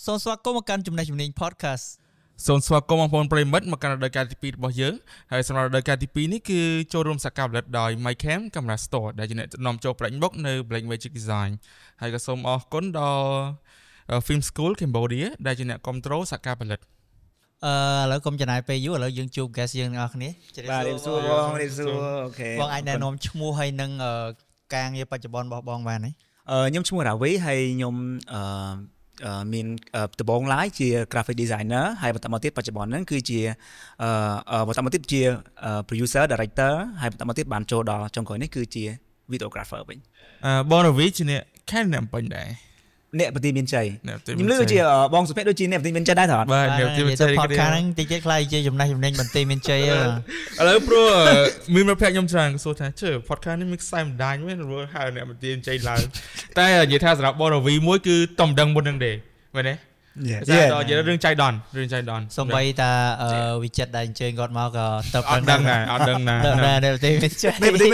សូមស្វាគមន៍មកកាន់ចំណេះជំនាញ podcast សូមស្វាគមន៍បងប្អូនប្រិយមិត្តមកកាន់រដូវកាលទី2របស់យើងហើយសម្រាប់រដូវកាលទី2នេះគឺចូលរួមសកម្មភាពដោយ MyCam Camera Store ដែលជាអ្នកនាំចូលប្រាក់បុកនៅ Black Magic Design ហើយក៏សូមអរគុណដល់ Film School Cambodia ដែលជាអ្នកគ្រប់គ្រងសកម្មផលិតឥឡូវកុំចំណាយពេលយូរឥឡូវយើងជួប guest យើងទាំងអស់គ្នាបាទរៀបសួរបងរៀបសួរអូខេបងអាចណែនាំឈ្មោះហើយនឹងការងារបច្ចុប្បន្នរបស់បងបានទេខ្ញុំឈ្មោះរាវីហើយខ្ញុំមានដំបូងឡើយជា graphic designer ហើយបន្តមកទៀតបច្ចុប្បន្នហ្នឹងគឺជាបន្តមកទៀតជា producer director ហើយបន្តមកទៀតបានចូលដល់ចុងក្រោយនេះគឺជា videographer វិញបងរាវីជាអ្នកខេត្តអ្នកពេញដែរអ្នកបន្ទាយមានជ័យខ្ញុំលើជាបងសុភ័ក្រដូចជាអ្នកបន្ទាយមានជ័យដែរថតបាទអ្នកបន្ទាយមានជ័យ podcast ហ្នឹងតិចទៀតខ្លះជាចំណេះចំណេញបន្ទាយមានជ័យឥឡូវព្រោះមានមិត្តភក្តិខ្ញុំច្រើនសួរថាជើ podcast នេះមានខ្សែម្ដាយមែនឬហៅអ្នកបន្ទាយមានជ័យឡើងតែនិយាយថាសម្រាប់បងរាវីមួយគឺតំដឹងមុនហ្នឹងទេមែនទេដល់និយាយរឿងចៃដនសំបីតាវិចិត្រដែលអញ្ជើញគាត់មកក៏ទៅអត់ដឹងដែរដែលបន្ទាយមានជ័យ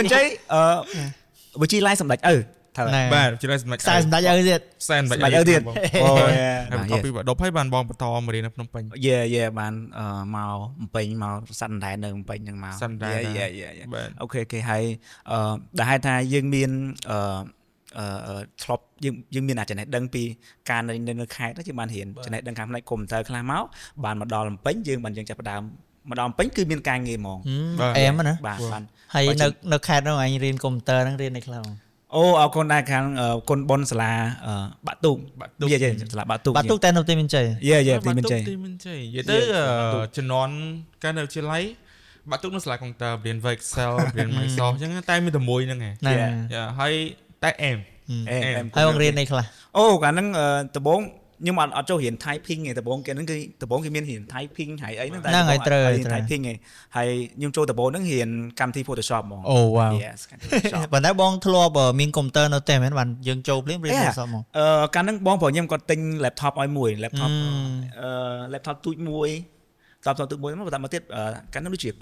វិជាឡាយសម្ដេចឪបាទជាសម្ដេចខ្សែសម្ដេចឪទៀតខ្សែសម្ដេចឪទៀតអូហើយពី10ហើយបានបងបន្តមករៀននៅភ្នំពេញយេបានមកភ្នំពេញមកសាត់ដណ្ដែតនៅភ្នំពេញហ្នឹងមកអូខេគេហើយដែលហេតុថាយើងមានធ្លាប់យើងមានចំណេះដឹងពីការនៅខេត្តយើងបានរៀនចំណេះដឹងខាងផ្នែកកុំព្យូទ័រខ្លះមកបានមកដល់ភ្នំពេញយើងចាប់ផ្ដើមមកដល់ភ្នំពេញគឺមានការងារហ្មងអែមណាបាទហើយនៅខេត្តនោះអញរៀនកុំព្យូទ័រហ្នឹងរៀននៅខ្លះអូអរគុណដែរខាងគុណបុនសាលាបាក់ទូកសាលាបាក់ទូកតែនៅទីមានជ័យមានជ័យនិយាយទៅជំនាន់កាលនៅវិទ្យាល័យបាក់ទូកនៅសាលាកុំព្យូទ័ររៀន Excel រៀន Microsoft អញ្ចឹងតែមានតែមួយហ្នឹងឯងហើយតែអែមហើយបងរៀនអីខ្លះអូកាលហ្នឹងដំបូងខ្ញុំអត់ចូលរៀន typing ទេដំបូងគេហ្នឹងគឺដំបូងគេមានរៀន typing ហើយអីហ្នឹងតែហ្នឹងហើយត្រូវ typing ឯងហើយខ្ញុំចូលដំបូងហ្នឹងរៀនកម្មវិធី Photoshop ហ្មងអូវ៉ាវប៉ុន្តែបងធ្លាប់មានកុំព្យូទ័រនៅទេមែនបានយើងចូលភ្លាមរៀន Photoshop ហ្មងកាលហ្នឹងបងប្រុសខ្ញុំគាត់ទិញ laptop ឲ្យមួយ laptop ទូចមួយlaptop ទូចមួយមកបន្តមកទៀតកាលហ្នឹងដូចជា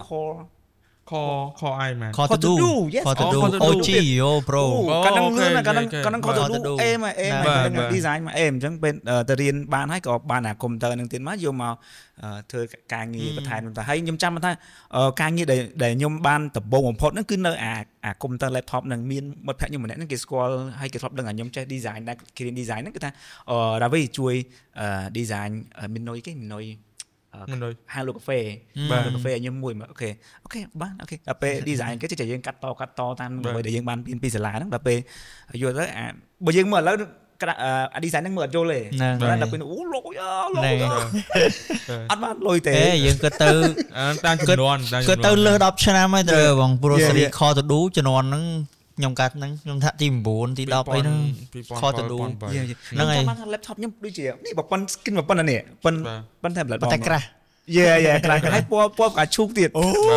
Core i មែន Core to do OG yo bro កាលហ្នឹង Core to do អេមហ្នឹង design មកអេមអញ្ចឹងពេលទៅរៀនបានហើយក៏បានអាកុំព្យូទ័រហ្នឹងទៀតមកយកមកធ្វើការងារបន្ថែមទៅហើយខ្ញុំចាំថាការងារដែលខ្ញុំបានដំបូងបំផុតហ្នឹងគឺនៅអាកុំព្យូទ័រ laptop ហ្នឹងមានមិត្តភក្តិខ្ញុំម្នាក់ហ្នឹងគេស្គាល់ហើយគេធ្លាប់ដឹងថាខ្ញុំចេះ design ដែរគេរៀន design ហ្នឹងគឺថារាវីជួយ design មីនុយហាងលូកាហ្វេខ្ញុំមួយអូខេបានអូខេដល់ពេល design គេចេះយើងកាត់តតាមអ្វីដែលយើងបានរៀនពីសាលាហ្នឹងដល់ពេលយកទៅបើយើងមើលឥឡូវdesign ហ្នឹងមើលអត់យល់ទេដល់ពេលអូលុយអត់បានលុយទេយើងគិតទៅតាមចំនួនគិតទៅលើ10ឆ្នាំហើយទៅបងព្រោះ series Core to do ជំនាន់ហ្នឹងខ្ញុំកាត់ហ្នឹងខ្ញុំថាទី9ទី10អីហ្នឹង Core to do ហ្នឹងហើយ laptop ខ្ញុំដូចជានេះប៉ុន skin ប៉ុននេះប៉ុន tablet តែក្រាស់ក្រាស់ហើយពណ៌កាឈូកទៀត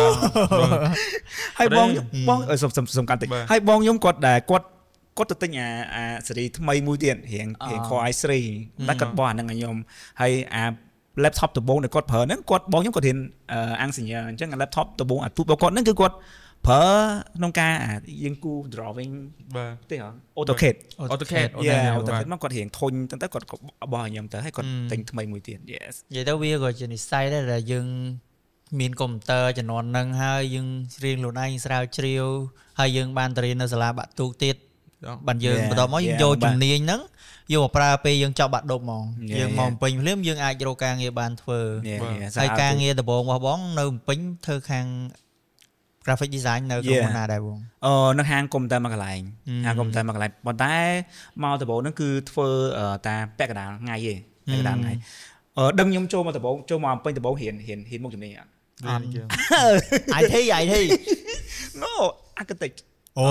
ហើយបងសំខាន់តិចហើយបងខ្ញុំគាត់ទៅទិញអាស៊េរីថ្មីមួយទៀតរៀង Core i3 តែគាត់បោះអាហ្នឹងឲ្យខ្ញុំហើយអា laptop ដំបូងដែលគាត់ប្រើហ្នឹងបងខ្ញុំគាត់រៀនអង្គសញ្ញាអញ្ចឹង laptop ដំបូងអាទូរបស់គាត់ហ្នឹងគឺគាត់ប្រើក្នុងការយើងគូ drawing ទេហ៎ AutoCAD មកគាត់រៀងធុញទៅគាត់បោះឲ្យខ្ញុំទៅហើយគាត់ទិញថ្មីមួយទៀត yes និយាយទៅវាក៏ជានិស្ស័យដែរដែលយើងមានកុំព្យូទ័រជំនាន់ហ្នឹងហើយយើងរៀនខ្លួនឯងស្រាវជ្រាវហើយយើងបានទៅរៀននៅសាលាបាក់ទូកទៀតបានយើងបន្ទាប់មកយើងយកជំនាញហ្នឹងយកមកប្រើពេលយើងចប់បាក់ឌុបហ្មងយើងមកពេញភ្លាមយើងអាចរកការងារបានធ្វើហើយការងារដំបូងរបស់បងនៅពេញធ្វើខាង graphic design នៅក្នុងណាដែរបងនៅហាងកុំព្យូទ័រមួយកន្លែងប៉ុន្តែមកដំបូងហ្នឹងគឺធ្វើតាពាក់កណ្ដាលថ្ងៃទេពាក់កណ្ដាលថ្ងៃដឹងខ្ញុំចូលមកដំបូងចូលមកពេញដំបូងរៀនមុខជំនាញអត់ IT no architect អូ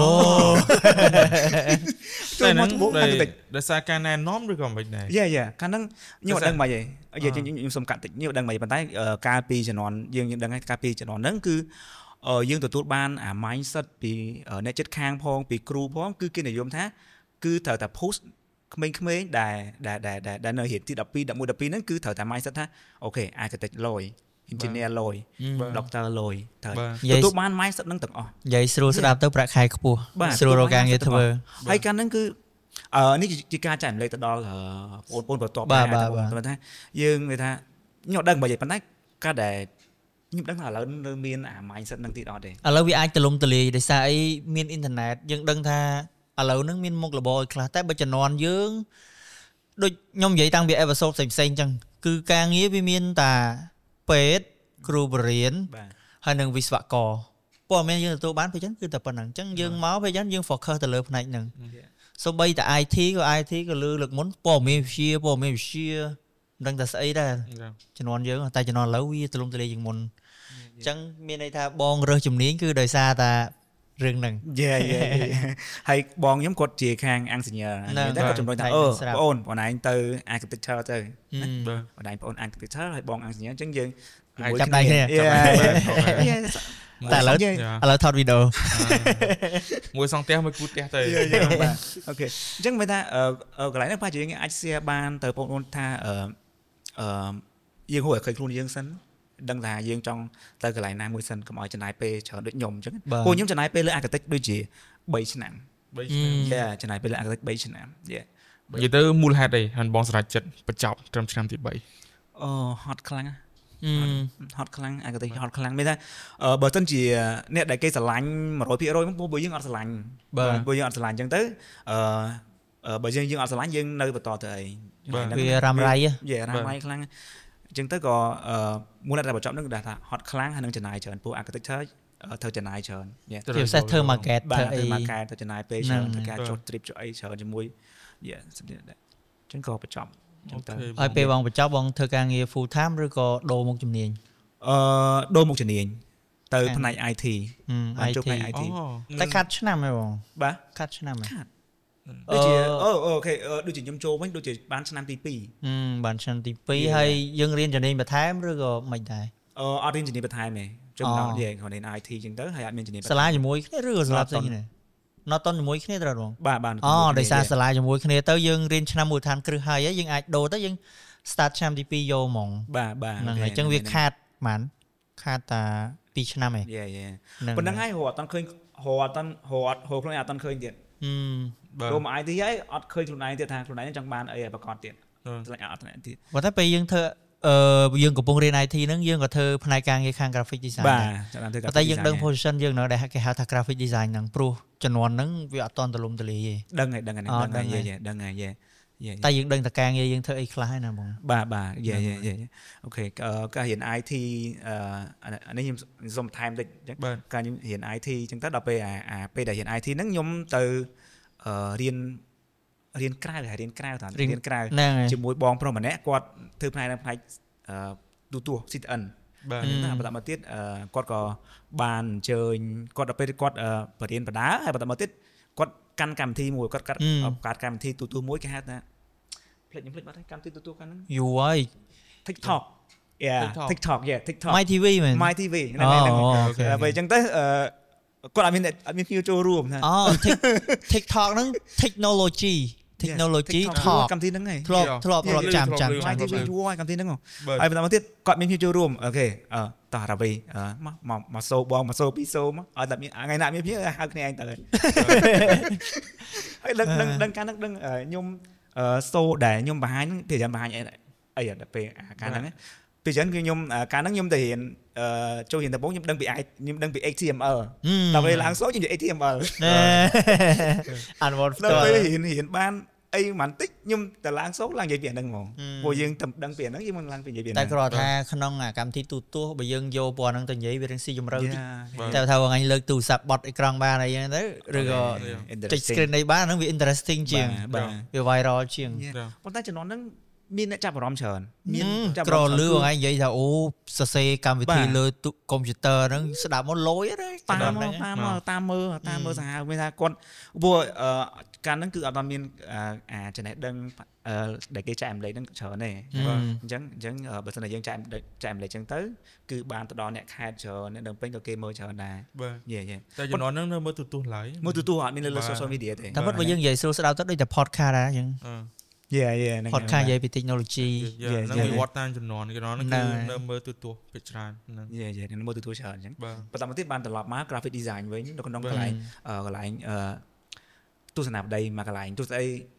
តែហ្នឹងដោយសារការណែនាំឬក៏មិនដែរកាលហ្នឹងខ្ញុំអត់ដឹងមិនទេខ្ញុំសុំកាត់តិចខ្ញុំអត់ដឹងមិនប៉ុន្តែកាលពីជំនាន់យើងដឹងហើយកាលពីជំនាន់ហ្នឹងគឺយើងទទួលបានអា mindset ពីអ្នកចិត្តខាងផងពីគ្រូផងគឺគេនិយមថាគឺត្រូវតែ push ក្មេងៗដែលនៅរៀនទី12 11 12ហ្នឹងគឺត្រូវតែ mindset ថាអូខេ architect លយ engineer លយ doctor លយត្រូវទទួលបាន mindset ហ្នឹងទាំងអស់និយាយស្រួលស្ដាប់ទៅប្រាក់ខែខ្ពស់ស្រួលរកការងារធ្វើហើយកាលហ្នឹងគឺនេះជាការចែករំលែកទៅដល់បងប្អូនបន្ទាប់មកថាយើងនិយាយថាខ្ញុំដឹងបើនិយាយប៉ុន្តែការដែលខ្ញុំដឹងថាឥឡូវនៅមានអា mindset នឹងទៀតអត់ទេឥឡូវវាអាចទលំទលាយដោយសារអីមានអ៊ីនធឺណិតយើងដឹងថាឥឡូវហ្នឹងមានមុខរបរឲ្យខ្លះតែបើជំនាន់យើងដូចខ្ញុំនិយាយតាំងពីអេពីសូតផ្សេងៗអញ្ចឹងគឺការងារវាមានតាពេទ្យគ្រូបរិញ្ញាបត្រហើយនិងវិស្វករព័ត៌មានយើងទទួលបានពេលចឹងគឺតែប៉ុណ្្នឹងអញ្ចឹងយើងមកពេលចឹងយើង focus ទៅលើផ្នែកហ្នឹងសូម្បីតែ IT ក៏លឺលើកមុនព័ត៌មានវិទ្យាមិនដឹងតែស្អីដែរជំនាន់យើងតែជំនាន់ឥឡូវវាទលំទលាយជាងមុនអញ្ចឹងមានន័យថាបងរើសជំនាញគឺដោយសារតែរឿងហ្នឹងហើយបងខ្ញុំគាត់ជាខាងអង្គសញ្ញាតែគាត់ជំរុញថាបងឯងទៅ architecture ទៅបងឯងបង architecture ហើយបងអង្គសញ្ញាអញ្ចឹងយើងចាប់ដៃគ្នាតែឥឡូវថតវីដេអូមួយសង់ផ្ទះមួយគូផ្ទះទៅអូខេអញ្ចឹងមានថាកន្លែងហ្នឹងប្រហែលជាយើងអាច share បានទៅបងប្អូនថាយើងហួរឲ្យឃើញខ្លួនយើងសិនដឹងថាយើងចង់ទៅកន្លែងណាមួយសិនកុំឲ្យចំណាយពេលច្រើនដូចខ្ញុំអញ្ចឹងពួកខ្ញុំចំណាយពេលលើ architect ដូចជា3ឆ្នាំចំណាយពេលលើ architect 3ឆ្នាំនិយាយទៅមូលហេតុអីហើយបងសម្រេចចិត្តបញ្ចប់ត្រឹមឆ្នាំទី 3ហត់ខ្លាំងហត់ខ្លាំងអាកតិហត់ខ្លាំងមានថាបើសិនជាអ្នកដែលគេស្រឡាញ់ 100% ពួកយើងអត់ស្រឡាញ់ពួកយើងអត់ស្រឡាញ់អញ្ចឹងទៅបើយើងអត់ស្រឡាញ់យើងនៅបន្តទៅអីវារ៉ាំរ៉ៃរ៉ាំរ៉ៃខ្លាំងអញ្ចឹងទៅក៏មូលហេតុដែលបញ្ចប់នឹងគឺថាហត់ខ្លាំងហើយនឹងចំណាយច្រើនពួក architecture ធ្វើចំណាយច្រើនជាពិសេសធ្វើ market ធ្វើ market ទៅចំណាយពេលច្រើនធ្វើការចុះ trip ចុះអីច្រើនជាមួយសម្រាប់ដែរអញ្ចឹងក៏បញ្ចប់ហើយពេលបងបញ្ចប់បងធ្វើការងារ full time ឬក៏ដូរមុខជំនាញដូរមុខជំនាញទៅផ្នែក IT បានចូលផ្នែក IT តែខាត់ឆ្នាំហ៎បងបាទខាត់ឆ្នាំដូចជាអូខេដូចជាខ្ញុំចូលវិញដូចជាបានឆ្នាំទី 2បានឆ្នាំទី2ហើយយើងរៀនជំនាញបន្ថែមឬក៏មិនដែរអត់រៀនជំនាញបន្ថែមទេចំណងយើងគាត់រៀន IT អញ្ចឹងទៅហើយអត់មានជំនាញសាលាជាមួយគ្នាឬក៏សាលាផ្សេងគ្នាណតជាមួយគ្នាត្រូវបងបាទដោយសារសាលាជាមួយគ្នាទៅយើងរៀនឆ្នាំមូលដ្ឋានគ្រឹះហើយយើងអាចដូរទៅយើង start ឆ្នាំទី2យកហ្មងបាទហ្នឹងហើយអញ្ចឹងវាខាតតែ2ឆ្នាំឯងប៉ុណ្្នឹងហើយរត់អត់ឃើញរត់ខ្លួនឯងអត់ឃើញទៀតចូលមក IT ហើយអត់ឃើញខ្លួនឯងទៀតថាខ្លួនឯងចង់បានអីឲ្យប្រកបទៀតឆ្លាញ់អត់ទៀតប៉ុន្តែពេលយើងធ្វើយើងកំពុងរៀន IT ហ្នឹងយើងក៏ធ្វើផ្នែកការងារខាង graphic design បាទតែយើងដឹង position យើងនៅដែលគេហៅថា graphic design ហ្នឹងព្រោះជំនាន់ហ្នឹងវាអត់តន់ទលំទលាយទេដឹងហើយតែយើងដឹងតែការងារយើងធ្វើអីខ្លះហើយណាបងបាទអូខេការរៀន IT អានេះខ្ញុំសូមបន្ថែមតិចអញ្ចឹងការខ្ញុំរៀន IT អញ្ចឹងទៅដល់ពេលពេលដែលរៀន IT ហ្នឹងខ្ញុំទៅរៀនក្រៅជាមួយបងប្រុសម្នាក់គាត់ធ្វើផ្នែកទូទស្សន៍ CTN បាទបន្តមកទៀតគាត់ក៏បានអញ្ជើញគាត់ដល់ពេលគាត់បរៀនបដាហើយបន្តមកទៀតគាត់កាន់កម្មវិធីមួយគាត់កាត់កម្មវិធីទូទស្សន៍មួយគេហៅថាផ្លេចបាត់ហើយកម្មវិធីទូទស្សន៍កាលហ្នឹងយូរហើយ TikTok TikTok My TV មែន My TV ហ្នឹងពេលអញ្ចឹងទៅគាត់អត់មានភ្ញៀវចូលរួមណា TikTok ហ្នឹង technology talk កម្មវិធីហ្នឹងហើយធ្លាប់ចាំ My TV យូរហើយកម្មវិធីហ្នឹងហើយបន្តមកទៀតគាត់មានភ្ញៀវចូលរួមអូខេតោះរាវីមកសូបងមកសូពីសូមកឲ្យតែមានថ្ងៃណាមានភ្ញៀវហៅគ្នាឯងទៅហើយដឹងការហ្នឹងដឹងខ្ញុំសូដែលខ្ញុំបង្ហាញពីចាំបង្ហាញអីដល់ពេលការហ្នឹងពីចឹងគឺខ្ញុំកាលហ្នឹងខ្ញុំទៅរៀនចូលរៀនដំបូងខ្ញុំដឹងពី HTML ដល់ពេលឡើងសូខ្ញុំនិយាយ HTML អានវ៉ាន់ផ្ទាល់ដល់ពេលរៀនបានអីមិនតិចខ្ញុំទៅឡើងសូឡើងនិយាយពីអាហ្នឹងហ្មងព្រោះយើងដឹងពីអាហ្នឹងយើងមិនឡើងពីនិយាយពីតែគ្រាន់ថាក្នុងកម្មវិធីទូទស្សន៍បើយើងយកពណ៌ហ្នឹងទៅនិយាយវារឿងស៊ីជម្រៅតិចតែថាថ្ងៃលើកទូរស័ព្ទបត់អេក្រង់បានអីហ្នឹងទៅឬក៏ចុច screen នេះបានហ្នឹងវា interesting ជាងវា viral ជាងប៉ុន្តែចំណុចហ្នឹងមានអ្នកចាប់អារម្មណ៍ច្រើនមានចាប់អារម្មណ៍លឺថ្ងៃនិយាយថាអូសរសេរកម្មវិធីលើកុំព្យូទ័រហ្នឹងស្ដាប់មកលយទេតាមមើលសាហាវមានថាគាត់ព្រោះកាលហ្នឹងគឺអត់មានចំណេះដឹងដែលគេចែករំលែកហ្នឹងច្រើនទេអញ្ចឹងបើសិនតែយើងចែករំលែកអញ្ចឹងទៅគឺបានទៅដល់អ្នកខេត្តច្រើនអ្នកដឹងពេញក៏គេមើលច្រើនដែរតែជំនាន់ហ្នឹងនៅមើលទូទស្សន៍ឡើយមើលទូទស្សន៍អត់មានលើ social media ទេតែបើយើងនិយាយស្រួលស្ដាប់ទៅដូចតែ podcast ដែរអញ្ចឹងហ្នឹង podcast និយាយពី technology ហ្នឹងវាវត្តតាមចំនួនគេនៅមើលទូទស្សន៍ពីច្រើនហ្នឹងមើលទូទស្សន៍ច្រើនអញ្ចឹងបន្តមកទៀតបានត្រឡប់មក graphic design វិញនៅក្នុងកន្លែងទស្សនវិស័យមួយកន្លែងទស្សន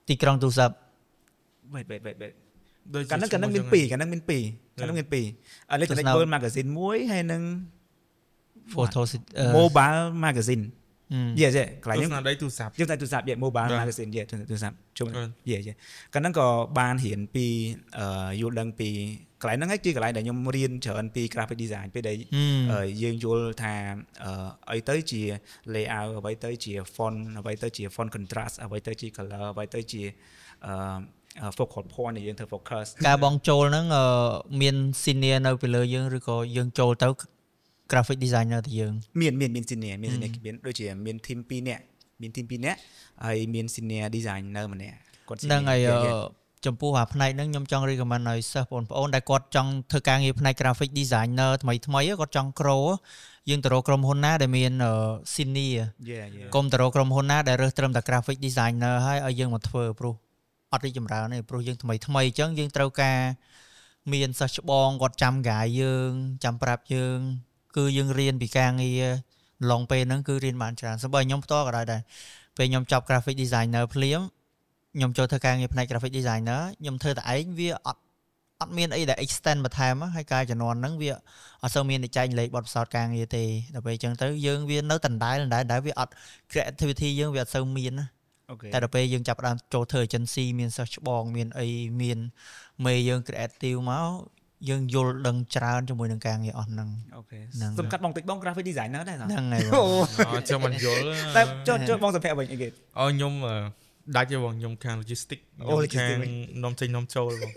ទីក្រុងទូរស័ព្ទ wait កាលហ្នឹងមាន2ឥឡូវចំណេញ World Magazine មួយហើយនឹង Photo Mobile Magazine យេកន្លែងហ្នឹងទស្សនវិស័យទូរស័ព្ទទូរស័ព្ទ Mobile Magazine ទូរស័ព្ទជុំកាលហ្នឹងក៏បានរៀនពីយល់ដឹងពីកន្លែងហ្នឹងឯងជាកន្លែងដែលខ្ញុំរៀនច្រើនពី graphic design ពេលដែលយើងយល់ថាអីទៅជា layout អ្វីទៅជា font អ្វីទៅជា font contrast អ្វីទៅជា color អ្វីទៅជាfocal point ដែលយើងធ្វើ focus ការបងចូលហ្នឹងមាន senior នៅពីលើយើងឬក៏យើងចូលទៅ graphic designer ទៅយើងមាន senior មានដូចជាមាន team 2នាក់ហើយមាន senior designer ម្នាក់គាត់ហ្នឹងហើយចំពោះអាផ្នែកហ្នឹងខ្ញុំចង់ recommend ឲ្យសិស្សបងប្អូនដែលគាត់ចង់ធ្វើការងារផ្នែក graphic designer ថ្មីគាត់ចង់ក្រយើងទៅរកក្រុមហ៊ុនណាដែលមាន senior កុំទៅរកក្រុមហ៊ុនណាដែលរើសត្រឹមតែ graphic designer ហើយឲ្យយើងមកធ្វើព្រោះអត់រីចម្រើនទេព្រោះយើងថ្មីអញ្ចឹងយើងត្រូវការមានសិស្សច្បងគាត់ចាំកាយយើងចាំប្រាប់យើងគឺយើងរៀនពីការងារឡងពេលហ្នឹងគឺរៀនបានច្រើនសូម្បីខ្ញុំផ្ទាល់ក៏ដែរពេលខ្ញុំចប់ graphic designer ភ្លាមខ្ញុំចូលធ្វើការងារផ្នែក graphic designer ខ្ញុំធ្វើតែឯងវាអត់មានអីដែល extend បន្ថែមហើយការជំនាន់ហ្នឹងវាអត់សូវមានចែកលេខបទពិសោធន៍ការងារទេដល់ពេលអញ្ចឹងទៅយើងវានៅដដែលដែលវាអត់ creativity យើងវាអត់សូវមានណាតែដល់ពេលយើងចាប់ផ្ដើមចូលធ្វើ agency មានសិស្សច្បងមានអីមានមេយើង creative មកយើងយល់ដឹងច្រើនជាមួយនឹងការងារអស់ហ្នឹងអូខេសុំកាត់បងតិចបង graphic designer ដែរហ្នឹងហើយចាំមិនយល់តែចូលបងសម្ភារវិញអីគេខ្ញុំដាច់ទេបងខ្ញុំខាង logistic ខ្ញុំខាងនាំចេញនាំចូលបង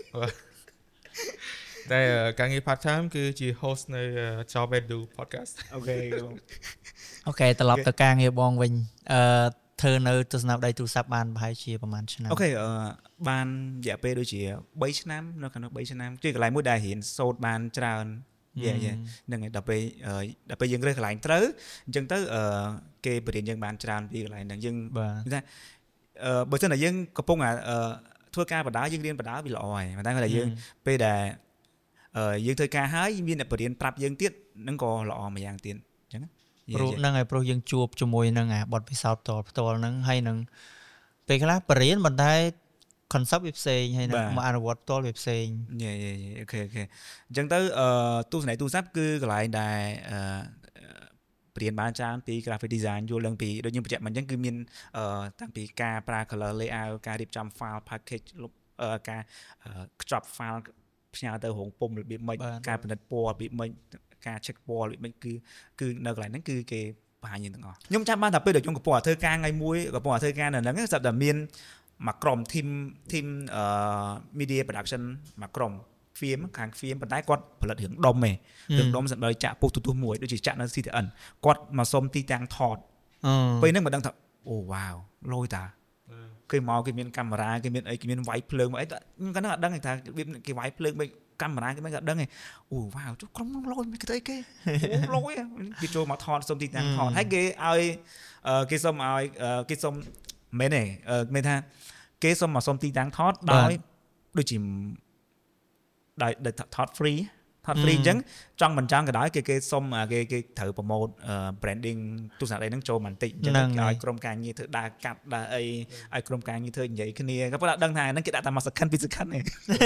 តែការងារ part time គឺជា host នៅ Job Edu podcast អូខេត្រឡប់ទៅការងារបងវិញធ្វើនៅទស្សនវិស័យទូរស័ព្ទបានប្រហែលជាប្រហែលឆ្នាំអូខេបានរយៈពេលដូចជា3ឆ្នាំនៅខាងនោះ3ឆ្នាំជាកន្លែងមួយដែលរៀនសូត្របានច្រើនហ្នឹងហើយដល់ពេលយើងរើសកន្លែងត្រូវអញ្ចឹងទៅគេបរៀនយើងបានច្រើនពីកន្លែងហ្នឹងយើងថាបើមិនតែយើងកំពុងធ្វើការបដាយើងរៀនបដាវាល្អហើយតែគាត់ថាយើងពេលដែលយើងធ្វើការហើយមានអ្នកបរៀនប្រាប់យើងទៀតហ្នឹងក៏ល្អមួយយ៉ាងទៀតអញ្ចឹងព្រោះហ្នឹងហើយព្រោះយើងជួបជាមួយនឹងបទពិសោធន៍ផ្ទាល់ហ្នឹងហើយនឹងពេលខ្លះបរៀនប៉ុន្តែ concept វាផ្សេងហើយនឹងមកអនុវត្តផ្ទាល់វាផ្សេងអូខេអញ្ចឹងទៅទស្សនវិស័យទូរស័ព្ទគឺកន្លែងដែលបរៀនបានច្រើនពី graphic design យល់ដឹងពីដូចខ្ញុំបញ្ជាក់មកអញ្ចឹងគឺមានតាំងពីការប្រើ color layout ការរៀបចំ file package ការខ្ចប់ file ផ្ញើទៅរោងពុម្ពរបៀបម៉េចការផលិតពណ៌របៀបម៉េចការ check ពណ៌របៀបម៉េចគឺនៅកន្លែងហ្នឹងគឺគេបង្ហាញយើងទាំងអស់ខ្ញុំចាំបានថាពេលដែលខ្ញុំកំពុងធ្វើការថ្ងៃមួយកំពុងធ្វើការនៅហ្នឹងស្រាប់តែមានមួយក្រុម team media production មួយក្រុម film ខាង film ប៉ុន្តែគាត់ផលិតរឿងដុំឯងរឿងដុំសម្រាប់ចាក់ពុះទូទស្សន៍មួយដូចជាចាក់នៅ CTN គាត់មកសុំទីតាំងថតពេលហ្នឹងមិនដឹងថាអូវ៉ាវលយតាគេមកគេមានកាមេរ៉ាគេមានអីគេមានវាយភ្លើងមកអីខ្ញុំគាត់នឹងអត់ដឹងថាគេវាយភ្លើងមិនកាមេរ៉ាគេមិនអត់ដឹងទេអូវ៉ាវចុះក្រុមលយមិនគេទៅអីគេអូលយគេចូលមកថតសុំទីតាំងថតហើយគេឲ្យគេសុំឲ្យគេសុំមែនទេមានថាគេសុំមកសុំទីតាំងថតដោយដូចជាដោយថត free អញ្ចឹងចង់មិនចង់ក៏ដោយគេសុំគេត្រូវ promote branding ទស្សនវិស័យហ្នឹងចូលបន្តិចអញ្ចឹងឲ្យក្រុមការងារធ្វើដើរកាត់ដើរអីឲ្យក្រុមការងារធ្វើនិយាយគ្នាក៏ប៉ុន្តែដឹងថាហ្នឹងគេដាក់តែមួយ second 2 second ទេ